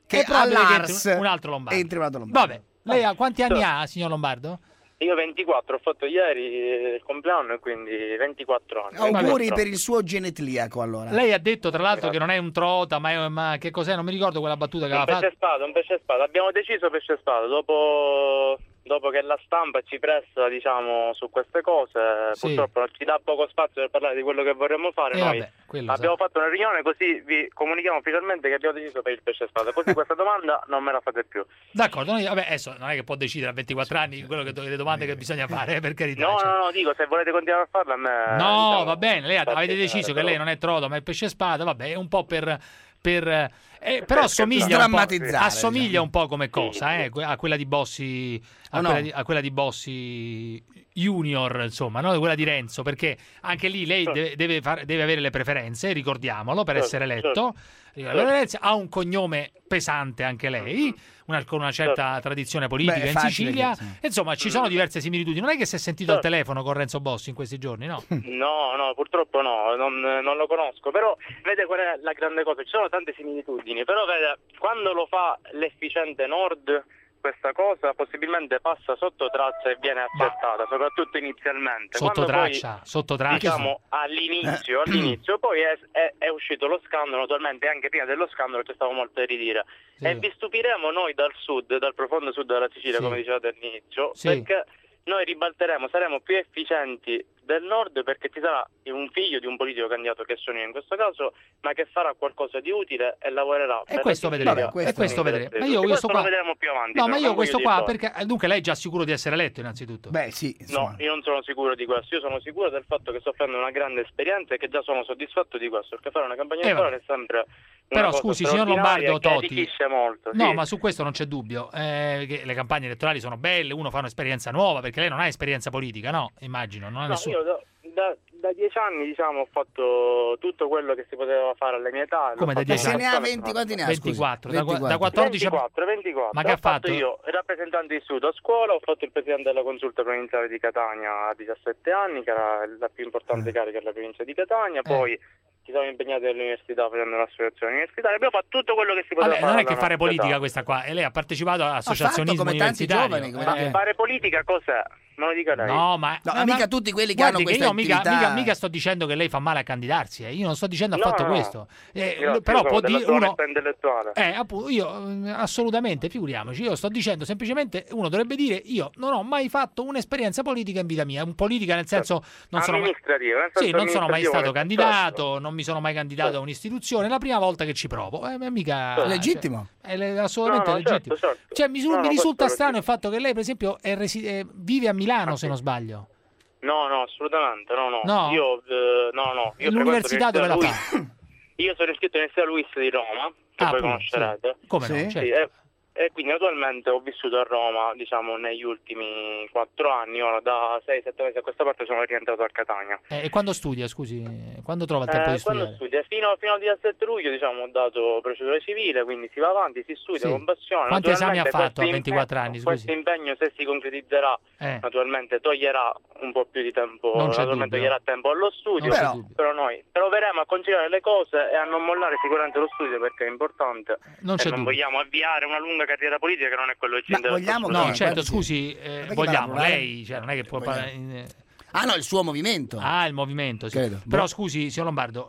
che è probabile che all'Ars entri un altro Lombardo. entri un altro Lombardo. Vabbè, lei ha quanti anni ha, signor Lombardo? Io ventiquattro, ho fatto ieri il compleanno e quindi ventiquattro anni. Auguri ventiquattro. per il suo genetliaco, allora. Lei ha detto tra l'altro che non è un trota, ma, è, ma che cos'è? Non mi ricordo quella battuta che Un aveva pesce fatto. spada, un pesce spada. Abbiamo deciso pesce spada dopo, dopo che la stampa ci pressa, diciamo, su queste cose. Sì. Purtroppo ci dà poco spazio per parlare di quello che vorremmo fare. Eh, Noi vabbè, quello abbiamo sa. fatto una riunione, così vi comunichiamo ufficialmente che abbiamo deciso per il pesce spada. Così questa domanda non me la fate più. D'accordo, noi- vabbè, adesso non è che può decidere a ventiquattro anni quello che, le domande che bisogna fare, eh, per carità. No, cioè. no, no, dico, se volete continuare a farla a me... No, diciamo, va bene, lei ha- fate avete deciso piacere, che lei però. non è trota, ma è pesce spada, vabbè, è un po' per... per eh, però assomiglia, un po', Sdrammatizzare, assomiglia diciamo. un po' come cosa, eh, que- a quella di Bossi, a, Oh, no. quella di, a quella di Bossi Junior, insomma, no? Quella di Renzo, perché anche lì lei deve, deve, fare- deve avere le preferenze, ricordiamolo, per Certo, essere certo. eletto. Allora, Renzi ha un cognome pesante anche lei, una- con una certa tradizione politica Beh, è in facile Sicilia. che- sì. Insomma, ci sono diverse similitudini. Non è che si è sentito al telefono con Renzo Bossi in questi giorni, no? No, no, purtroppo no, non, non lo conosco, però vede qual è la grande cosa, ci sono tante similitudini, però vede, quando lo fa l'efficiente Nord, questa cosa possibilmente passa sotto traccia e viene accettata, soprattutto inizialmente. Sotto Quando poi, traccia, sotto traccia. diciamo all'inizio, all'inizio poi è, è- è uscito lo scandalo, naturalmente anche prima dello scandalo c'è stato molto da ridire. Sì. E vi stupiremo noi dal sud, dal profondo sud della Sicilia, Sì. come dicevate all'inizio, Sì. perché noi ribalteremo, saremo più efficienti del nord perché ci sarà un figlio di un politico candidato che sono io in questo caso, ma che farà qualcosa di utile e lavorerà E per questo la vedremo. Sicilia e questo per vedremo. il Ma io Questo questo qua lo vedremo più avanti. No, però ma non io questo voglio qua dire perché eh, dunque lei è già sicuro di essere eletto innanzitutto. Beh, sì, No, io non sono sicuro di questo, io sono sicuro del fatto che sto facendo una grande esperienza e che già sono soddisfatto di questo, perché fare una campagna Eh, elettorale è sempre una Però cosa scusi, signor straordinaria Lombardo che Toti. arricchisce molto. No, sì. ma su questo non c'è dubbio. eh, che le campagne elettorali sono belle, uno fa un'esperienza nuova, perché lei non ha esperienza politica, no? Immagino, non ha No, nessuno. io da, da, da dieci anni diciamo ho fatto tutto quello che si poteva fare alla mia età. l'ho Come da fatto dieci Se in ne ha persona, venti, quanti ne ha? ventiquattro, da, Scusi? da quattordici a... ventiquattro, ventiquattro. Ma che ho ha fatto? io il rappresentante di istituto a scuola, ho fatto il presidente della consulta provinciale di Catania a diciassette anni, che era la più importante carica della provincia di Catania, poi ci siamo impegnati all'università facendo l'associazione universitaria, abbiamo fatto tutto quello che si poteva Vabbè, fare. non è che alla fare nostra politica età. questa qua, e lei ha partecipato all'associazionismo come tanti universitario. giovani, come Ma dire. fare politica cos'è? Me lo dica lei. No, ma, No, ma- mica ma- tutti quelli che guardi hanno questa io mica, attività- mica, mica sto dicendo che lei fa male a candidarsi, eh. Io non sto dicendo No, affatto no, no. questo. Eh, Grazie, però io sono può della dire sua uno onestà intellettuale. Eh, appunto, io eh, assolutamente, figuriamoci, io sto dicendo semplicemente uno dovrebbe dire io non ho mai fatto un'esperienza politica in vita mia, un politica nel senso non sono mai, Amministrativo, nel sì, senso non sono mai amministrativo, stato nel candidato, non mi sono mai candidato a un'istituzione, è la prima volta che ci provo. Eh, mica È legittimo. cioè, è le- assolutamente No, no, legittimo. certo, certo. Cioè, mi, su- No, mi no, risulta questo è strano il fatto che lei, per esempio, è resi- eh, vive a Milano, se non sbaglio. No, no, assolutamente, no, no. No? Io, eh, no, no. Io L'università frequento dove la l'Università fa? Luis- Io sono iscritto all'Università Luis di Roma, che Ah, voi pure, conoscerete. sì. Come no, Sì. certo. Sì, e, e quindi attualmente ho vissuto a Roma, diciamo, negli ultimi quattro anni. Ora da sei sette mesi a questa parte sono rientrato a Catania. Eh, e quando studia, scusi? Quando trova il tempo Eh, di quando studiare? studia? Fino, fino al diciassette luglio, diciamo, ho dato procedura civile, quindi si va avanti, si studia Sì. con passione. Quanti esami ha Naturalmente fatto a questo ventiquattro impegno- anni, scusi? Questo impegno, se si concretizzerà, Eh. naturalmente toglierà un po' più di tempo, Non c'è naturalmente dubbio. toglierà tempo allo studio, Non c'è però, dubbio. però noi proveremo a conciliare le cose e a non mollare sicuramente lo studio perché è importante. Non c'è e non dubbio. vogliamo avviare una lunga carriera politica che non è quello che ci Ma interessa vogliamo- No, assolutamente. certo, guardi, scusi, eh, perché vogliamo, parla plurale? lei, cioè, non è che può Vogliamo. parlare... in- Ah no, il suo movimento. Ah, il movimento, sì. Credo. Però Boh. scusi, signor Lombardo,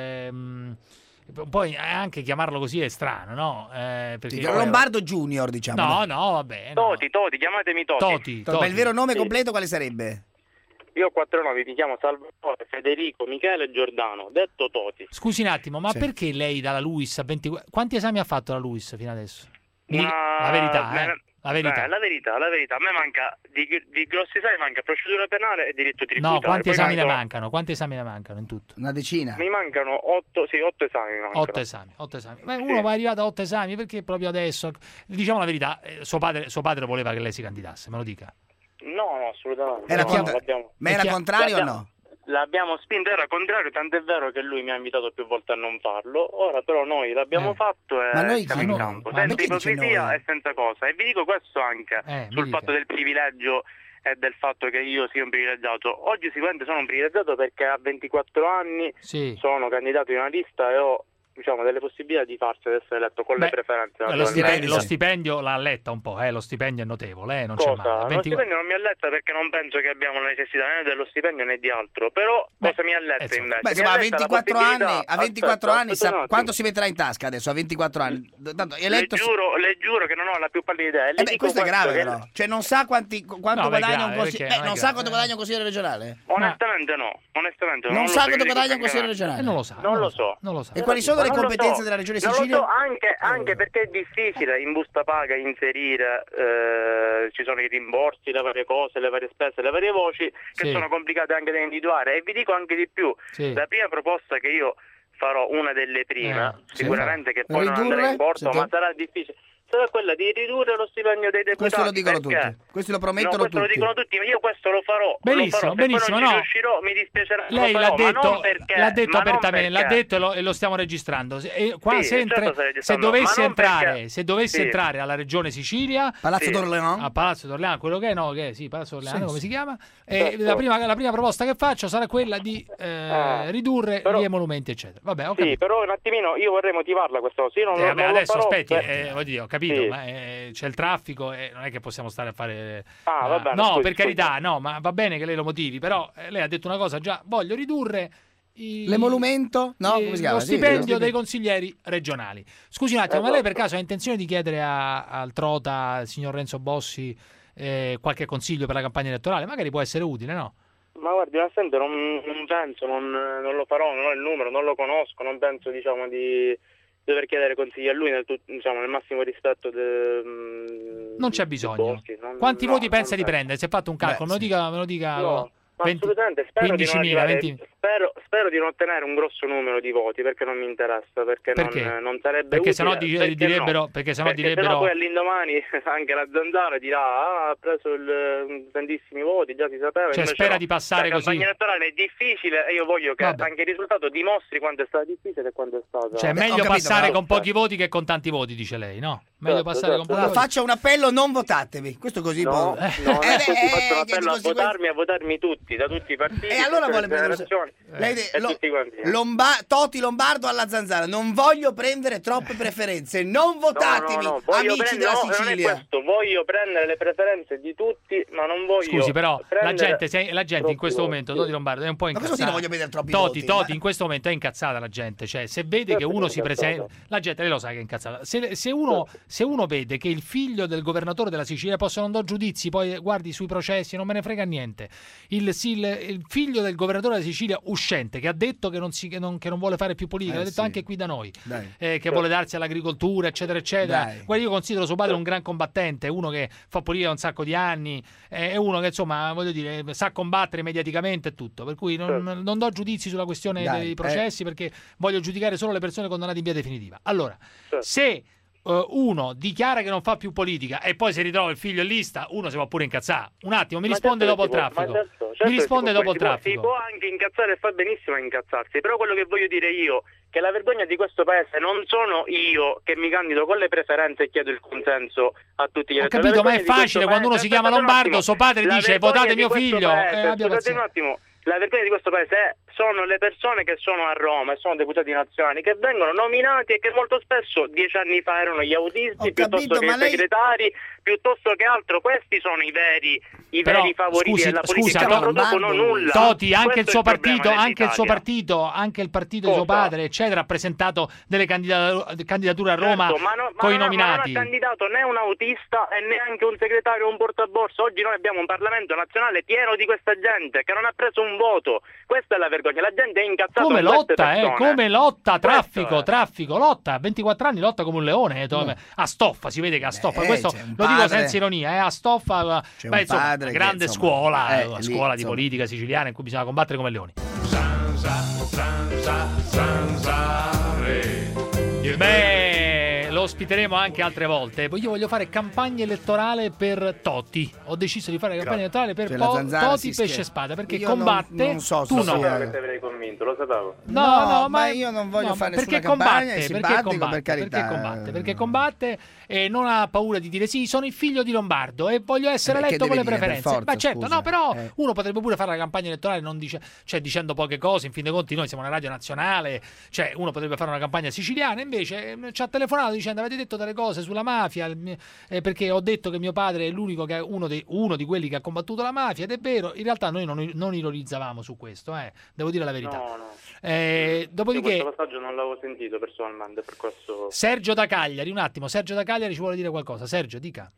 ehm, poi anche chiamarlo così è strano, no? Eh, perché... Lombardo Junior, diciamo. No, dai. no, vabbè. no. Toti, Toti, chiamatemi Toti. Toti, Ma il vero nome Sì. completo quale sarebbe? Io ho quattro nomi, mi chiamo Salvatore, Federico, Michele Giordano, detto Toti. Scusi un attimo, ma Sì. perché lei dalla Luis a venti... Quanti esami ha fatto la Luis fino adesso? Mi- Ma- La verità, me- eh? La verità. eh, la verità, la verità. A me manca di, di grossi esami, manca procedura penale e diritto tributario. No, quanti Poi esami ne manco- mancano? Quanti esami ne mancano in tutto? Una decina. Mi mancano otto, sì, otto esami. Mi mancano. Otto esami, otto esami. Ma uno va arrivato a otto esami perché proprio adesso, diciamo la verità, eh, suo padre, suo padre voleva che lei si candidasse, me lo dica. No, no, assolutamente. Era no, contra- no, l'abbiamo, Ma era Perché- contrario o l'abbiamo- no? l'abbiamo spinto, era contrario, tant'è vero che lui mi ha invitato più volte a non farlo. Ora però noi l'abbiamo Eh. fatto e Ma noi siamo chi in noi? campo, Ma senza perché dice ipocrisia noi? e senza cosa. E vi dico questo anche Eh, mi sul dica. fatto del privilegio e del fatto che io sia un privilegiato. Oggi sicuramente sono un privilegiato perché a ventiquattro anni Sì. sono candidato in una lista e ho diciamo, delle possibilità di farsi ad essere eletto con Beh, le preferenze. Lo stipendio, lo stipendio l'ha letta un po', eh? Lo stipendio è notevole, eh? Non Cosa? c'è male. Lo venti... stipendio non mi ha letta perché non penso che abbiamo la necessità né dello stipendio né di altro, però Beh, cosa mi ha letta insomma. invece? Beh, Mi insomma, ha a letta la ventiquattro possibilità- anni, a ventiquattro Aspetta, anni aspetta un sa attimo. quanto si metterà in tasca adesso a ventiquattro anni? Tanto, eletto le, giuro, le giuro che non ho la più pallida idea. Le Eh beh, dico questo è grave che- però. Cioè non sa quanti, quanto No, ma è guadagna grave, un consigliere. perché Beh, non è non sa grave. quanto guadagna un consigliere regionale? Onestamente no, onestamente Non non, lo sa so, quanto io dico guadagna un consigliere francamente. regionale? non lo sa. Non lo so. Non lo sa. E quali sono le Ma non lo competenze so. della regione Non lo Sicilia? so, anche, anche perché è difficile in busta paga inserire, eh, ci sono i rimborsi, le varie cose, le varie spese, le varie voci che Sì. sono complicate anche da individuare. E vi dico anche di più, Sì. la prima proposta che io farò, una delle prime, Eh, sì. sicuramente che poi non Ridurre? andrà in porto, Sì, ma che- sarà difficile, sarà quella di ridurre lo stipendio dei deputati. Questo lo dicono perché? tutti. Questo lo No, promettono questo lo tutti. dicono tutti, ma io questo lo farò. Benissimo, lo farò. Se benissimo, poi non ci no. riuscirò, mi dispiacerà. Lei lo l'ha farò, ma detto, non perché, l'ha detto ma non apertamente, l'ha perché- detto e lo, e lo stiamo registrando. Se, e qua Sì, se, entra- certo stai se registrando, dovesse ma non entrare, perché- se dovesse Sì. entrare alla regione Sicilia, Palazzo Sì. d'Orléans? a Palazzo d'Orléans, quello che è, no, che è, sì, Palazzo d'Orléans, Sì, come sì. si chiama? E Certo. la, prima, la prima proposta che faccio sarà quella di eh, Ah, ridurre però- gli emolumenti, eccetera. Vabbè, ho Sì, capito. però un attimino io vorrei motivarla questa cosa. Io non, Eh, lo- vabbè, non lo adesso farò aspetti, per- eh, voglio dire, ho capito, Sì. ma eh, c'è il traffico e non è che possiamo stare a fare... Ah, eh, va bene, no, scusi, per scusi. carità, no, ma va bene che lei lo motivi, però eh, lei ha detto una cosa già, voglio ridurre... i- L'emolumento? No, eh, come si chiama? lo Sì, stipendio lo stipendio. dei consiglieri regionali. Scusi un attimo, ma lei per caso ha intenzione di chiedere a- al Trota, al signor Renzo Bossi, eh, qualche consiglio per la campagna elettorale? Magari può essere utile, no? Ma guardi, onestamente non, non penso, non, non lo farò, non ho il numero, non lo conosco, non penso diciamo di dover chiedere consigli a lui nel, tut- diciamo, nel massimo rispetto de, mm, Non c'è di bisogno. Boschi. Non- Quanti no, voti pensa non di penso. prendere? Si è fatto un calcolo, me lo dica, me lo dica. No, ma venti assolutamente, spero di, non quindicimila, arrivare- venti spero, spero di non ottenere un grosso numero di voti perché non mi interessa, perché, Perché? Non, non sarebbe Perché utile, sennò di- perché direbbero- no. perché sennò Perché direbbero- sennò poi all'indomani anche la Zanzara dirà ah, ha preso il, tantissimi voti, già si sapeva. Cioè, Invece spera no, di passare la così. campagna elettorale è difficile e io voglio che Vabbè. anche il risultato dimostri quanto è stato difficile e quanto è stato. Cioè, è Beh, meglio ho capito, passare però- con pochi voti che con tanti voti, dice lei, no? Meglio Certo, passare certo. con pochi Allora, voti. faccia un appello, non votatevi. Questo così No, poi- no, Eh, eh, tutti eh, faccio un che di appello a conseguenza- votarmi, a votarmi tutti, da tutti i partiti, E allora tutte vuole le prendere generazioni, Lei de- e lo- tutti quanti. Lomba- Toti Lombardo alla Zanzara. Non voglio prendere troppe preferenze. Non votatevi, No, no, no, voglio amici prendere- della no, non è Sicilia. questo, voglio prendere le preferenze di tutti, ma non voglio Scusi, però la prendere gente, se- la gente in questo troppi momento, voti. Toti Lombardo, è un po' Ma incazzata. cosa vuol dire non voglio vedere troppi Toti, voti? Toti, Ma- in questo momento è incazzata la gente. Cioè, se vede Certo che uno che si è incazzata. presenta, la gente, lei lo sa che è incazzata. Se, se uno, se uno vede che il figlio del governatore della Sicilia, posso non do giudizi, poi guardi sui processi, non me ne frega niente. Il, sì, il, il figlio del governatore della Sicilia uscente, che ha detto che non, si, che non, che non vuole fare più politica, Eh, l'ha detto sì. anche qui da noi, Dai. eh, che vuole darsi all'agricoltura, eccetera, eccetera. Dai. Guarda, io considero suo padre un gran combattente, uno che fa politica da un sacco di anni, eh, è uno che insomma, voglio dire, sa combattere mediaticamente e tutto. Per cui non, Certo. non do giudizi sulla questione Dai, dei eh. processi perché voglio giudicare solo le persone condannate in via definitiva. Allora, Certo. se eh, uno dichiara che non fa più politica e poi si ritrova il figlio in lista, uno si può pure incazzare. Un attimo, mi Ma risponde certo dopo il che si può- traffico. ma certo, certo mi che risponde si può- dopo il si può- traffico. Si può anche incazzare e fa benissimo a incazzarsi, però quello che voglio dire io che la vergogna di questo paese non sono io che mi candido con le preferenze e chiedo il consenso a tutti gli Ho elettori. capito, La ma è vergogna di facile questo quando uno paese- si chiama aspettate un Lombardo, attimo. suo padre La dice vergogna votate di mio questo figlio. paese- Eh, abbia scusate un pazienza. attimo. La vergogna di questo paese è, sono le persone che sono a Roma e sono deputati nazionali che vengono nominati e che molto spesso dieci anni fa erano gli autisti Ho piuttosto capito, che ma i lei- segretari, piuttosto che altro. Questi sono i veri, i Però, veri favoriti scusi, della politica, scusa, non Toti, producono nulla. Toti, anche Questo il suo è problema partito, anche il suo dell'Italia. partito, anche il partito di suo Cosa? padre, eccetera, ha presentato delle candida- candidature a Roma Certo, ma no- ma con i no- ma nominati. non ha candidato né un autista e neanche un segretario o un portaborsa. Oggi noi abbiamo un Parlamento nazionale pieno di questa gente che non ha preso un voto. Questa è la vergogna. La gente è incazzata Come con queste lotta, eh, persone. come lotta, Questo traffico, è. traffico, lotta, a ventiquattro anni lotta come un leone, eh, to- a stoffa, si vede che a stoffa, Beh, questo c'è un lo dico padre- senza ironia, eh, a stoffa, C'è beh, un insomma, padre che, grande insomma, scuola, eh, una lì, scuola di insomma. politica siciliana in cui bisogna combattere come leoni. Beh, lo ospiteremo anche altre volte. Io voglio fare campagna elettorale per Totti. Ho deciso di fare la campagna elettorale per Cioè, po- la Zanzara Totti si Pesce schiera. Spada, perché Io combatte. non- non so se tu sia- no. Che ti avrei convinto, lo sapevo. No, No, no, ma ma io non voglio no, fare perché nessuna campagna, combatte, è perché simpatico, combatte, per carità. perché combatte, perché combatte e non ha paura di dire sì, sono il figlio di Lombardo e voglio essere Eh, che eletto con le deve dire, per preferenze. forza, ma certo, scusa. no, però Eh. uno potrebbe pure fare la campagna elettorale non dice, cioè dicendo poche cose, in fin dei conti noi siamo una radio nazionale, cioè uno potrebbe fare una campagna siciliana, invece eh, ci ha telefonato dicendo avete detto delle cose sulla mafia, il mio- eh, perché ho detto che mio padre è l'unico che uno, dei, uno di quelli che ha combattuto la mafia, ed è vero, in realtà noi non, non ironizzavamo su questo, eh, devo dire la verità. No, no. Eh, Io dopodiché questo passaggio non l'avevo sentito personalmente, per questo... Sergio da Cagliari, un attimo, Sergio da Cagliari ci vuole dire qualcosa. Sergio, dica.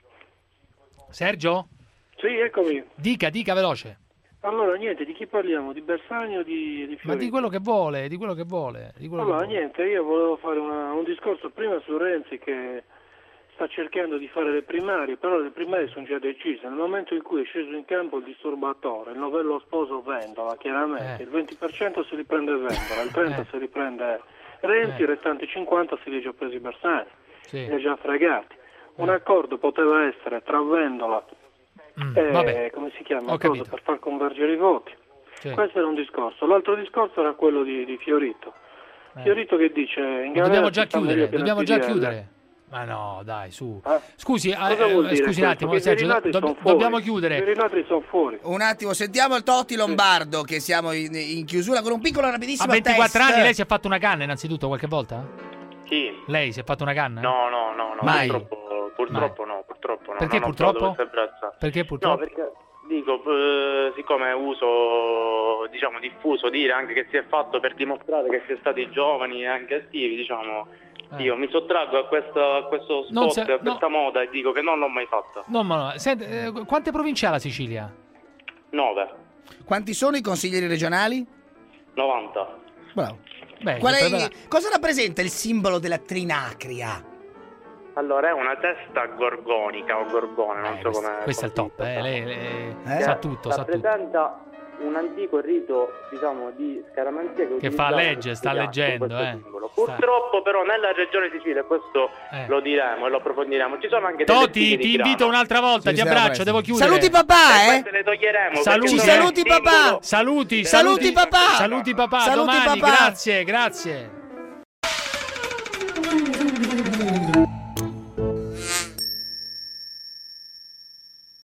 Sergio? Sì, eccomi. Dica, dica veloce. Allora, niente, di chi parliamo? Di Bersani o di, di Ma Fiorito? di quello che vuole, di quello che vuole. Di quello Allora, che vuole. niente, io volevo fare una- un discorso prima su Renzi che sta cercando di fare le primarie, però le primarie sono già decise. Nel momento in cui è sceso in campo il disturbatore, il novello sposo Vendola, chiaramente, Eh. il venti per cento se li prende Vendola, il trenta per cento Eh. se li prende Renzi, Eh. i restanti cinquanta se li ha già presi Bersani, Sì. li ha già fregati. Un accordo poteva essere tra Vendola Mm, e, vabbè. come si chiama, Ho cosa, capito. per far convergere i voti. Sì. Questo era un discorso. L'altro discorso era quello di, di Fiorito. Eh. Fiorito che dice in Ma galera dobbiamo ci già sta meglio chiudere, che nel dobbiamo già P D L. chiudere. Ma no, dai, su. Eh? Scusi, eh, Cosa vuol eh, dire scusi un questo? attimo, Che i Sergio, Virinati do- sono dobbiamo fuori. chiudere. I Virinati sono fuori. Un attimo, sentiamo il Totti Lombardo, che siamo in, in chiusura con un piccolo rapidissimo A ventiquattro test. anni lei si è fatto una canna innanzitutto qualche volta? Chi? Lei si è fatto una canna? No, no, no, no, Mai? purtroppo, purtroppo no, purtroppo no. Perché non ho purtroppo? provato queste braccia. Perché No, purtroppo? perché dico, eh, siccome uso, diciamo, diffuso dire anche che si è fatto per dimostrare che si è stati giovani e anche attivi, diciamo, Eh. io mi sottraggo a, questa, a questo Non spot, se- a questa moda e dico che non l'ho mai fatta. No, ma no. Senti, eh, quante province ha la Sicilia? nove. Quanti sono i consiglieri regionali? novanta. Bravo. Beh, Qual è per- il- cosa rappresenta il simbolo della trinacria? Allora, è una testa gorgonica o gorgone, non so come... Questo è il top, eh, lei, lei che sa tutto, sa tutto. rappresenta un antico rito, diciamo, di scaramanzia che, Che fa utilizzavano legge, tutti sta gli altri, leggendo, questo eh. simbolo. Purtroppo però nella regione Sicilia, e questo Eh. lo diremo e lo approfondiremo, ci sono anche delle Totti, spighe ti di invito grano. un'altra volta, Ci ti siamo abbraccio, presto. devo chiudere. Saluti papà, E eh? queste le toglieremo. Saluti, perché Ci sono il saluti simbolo- papà. Saluti, Saluti papà. Saluti papà, Saluti domani, papà. grazie, grazie.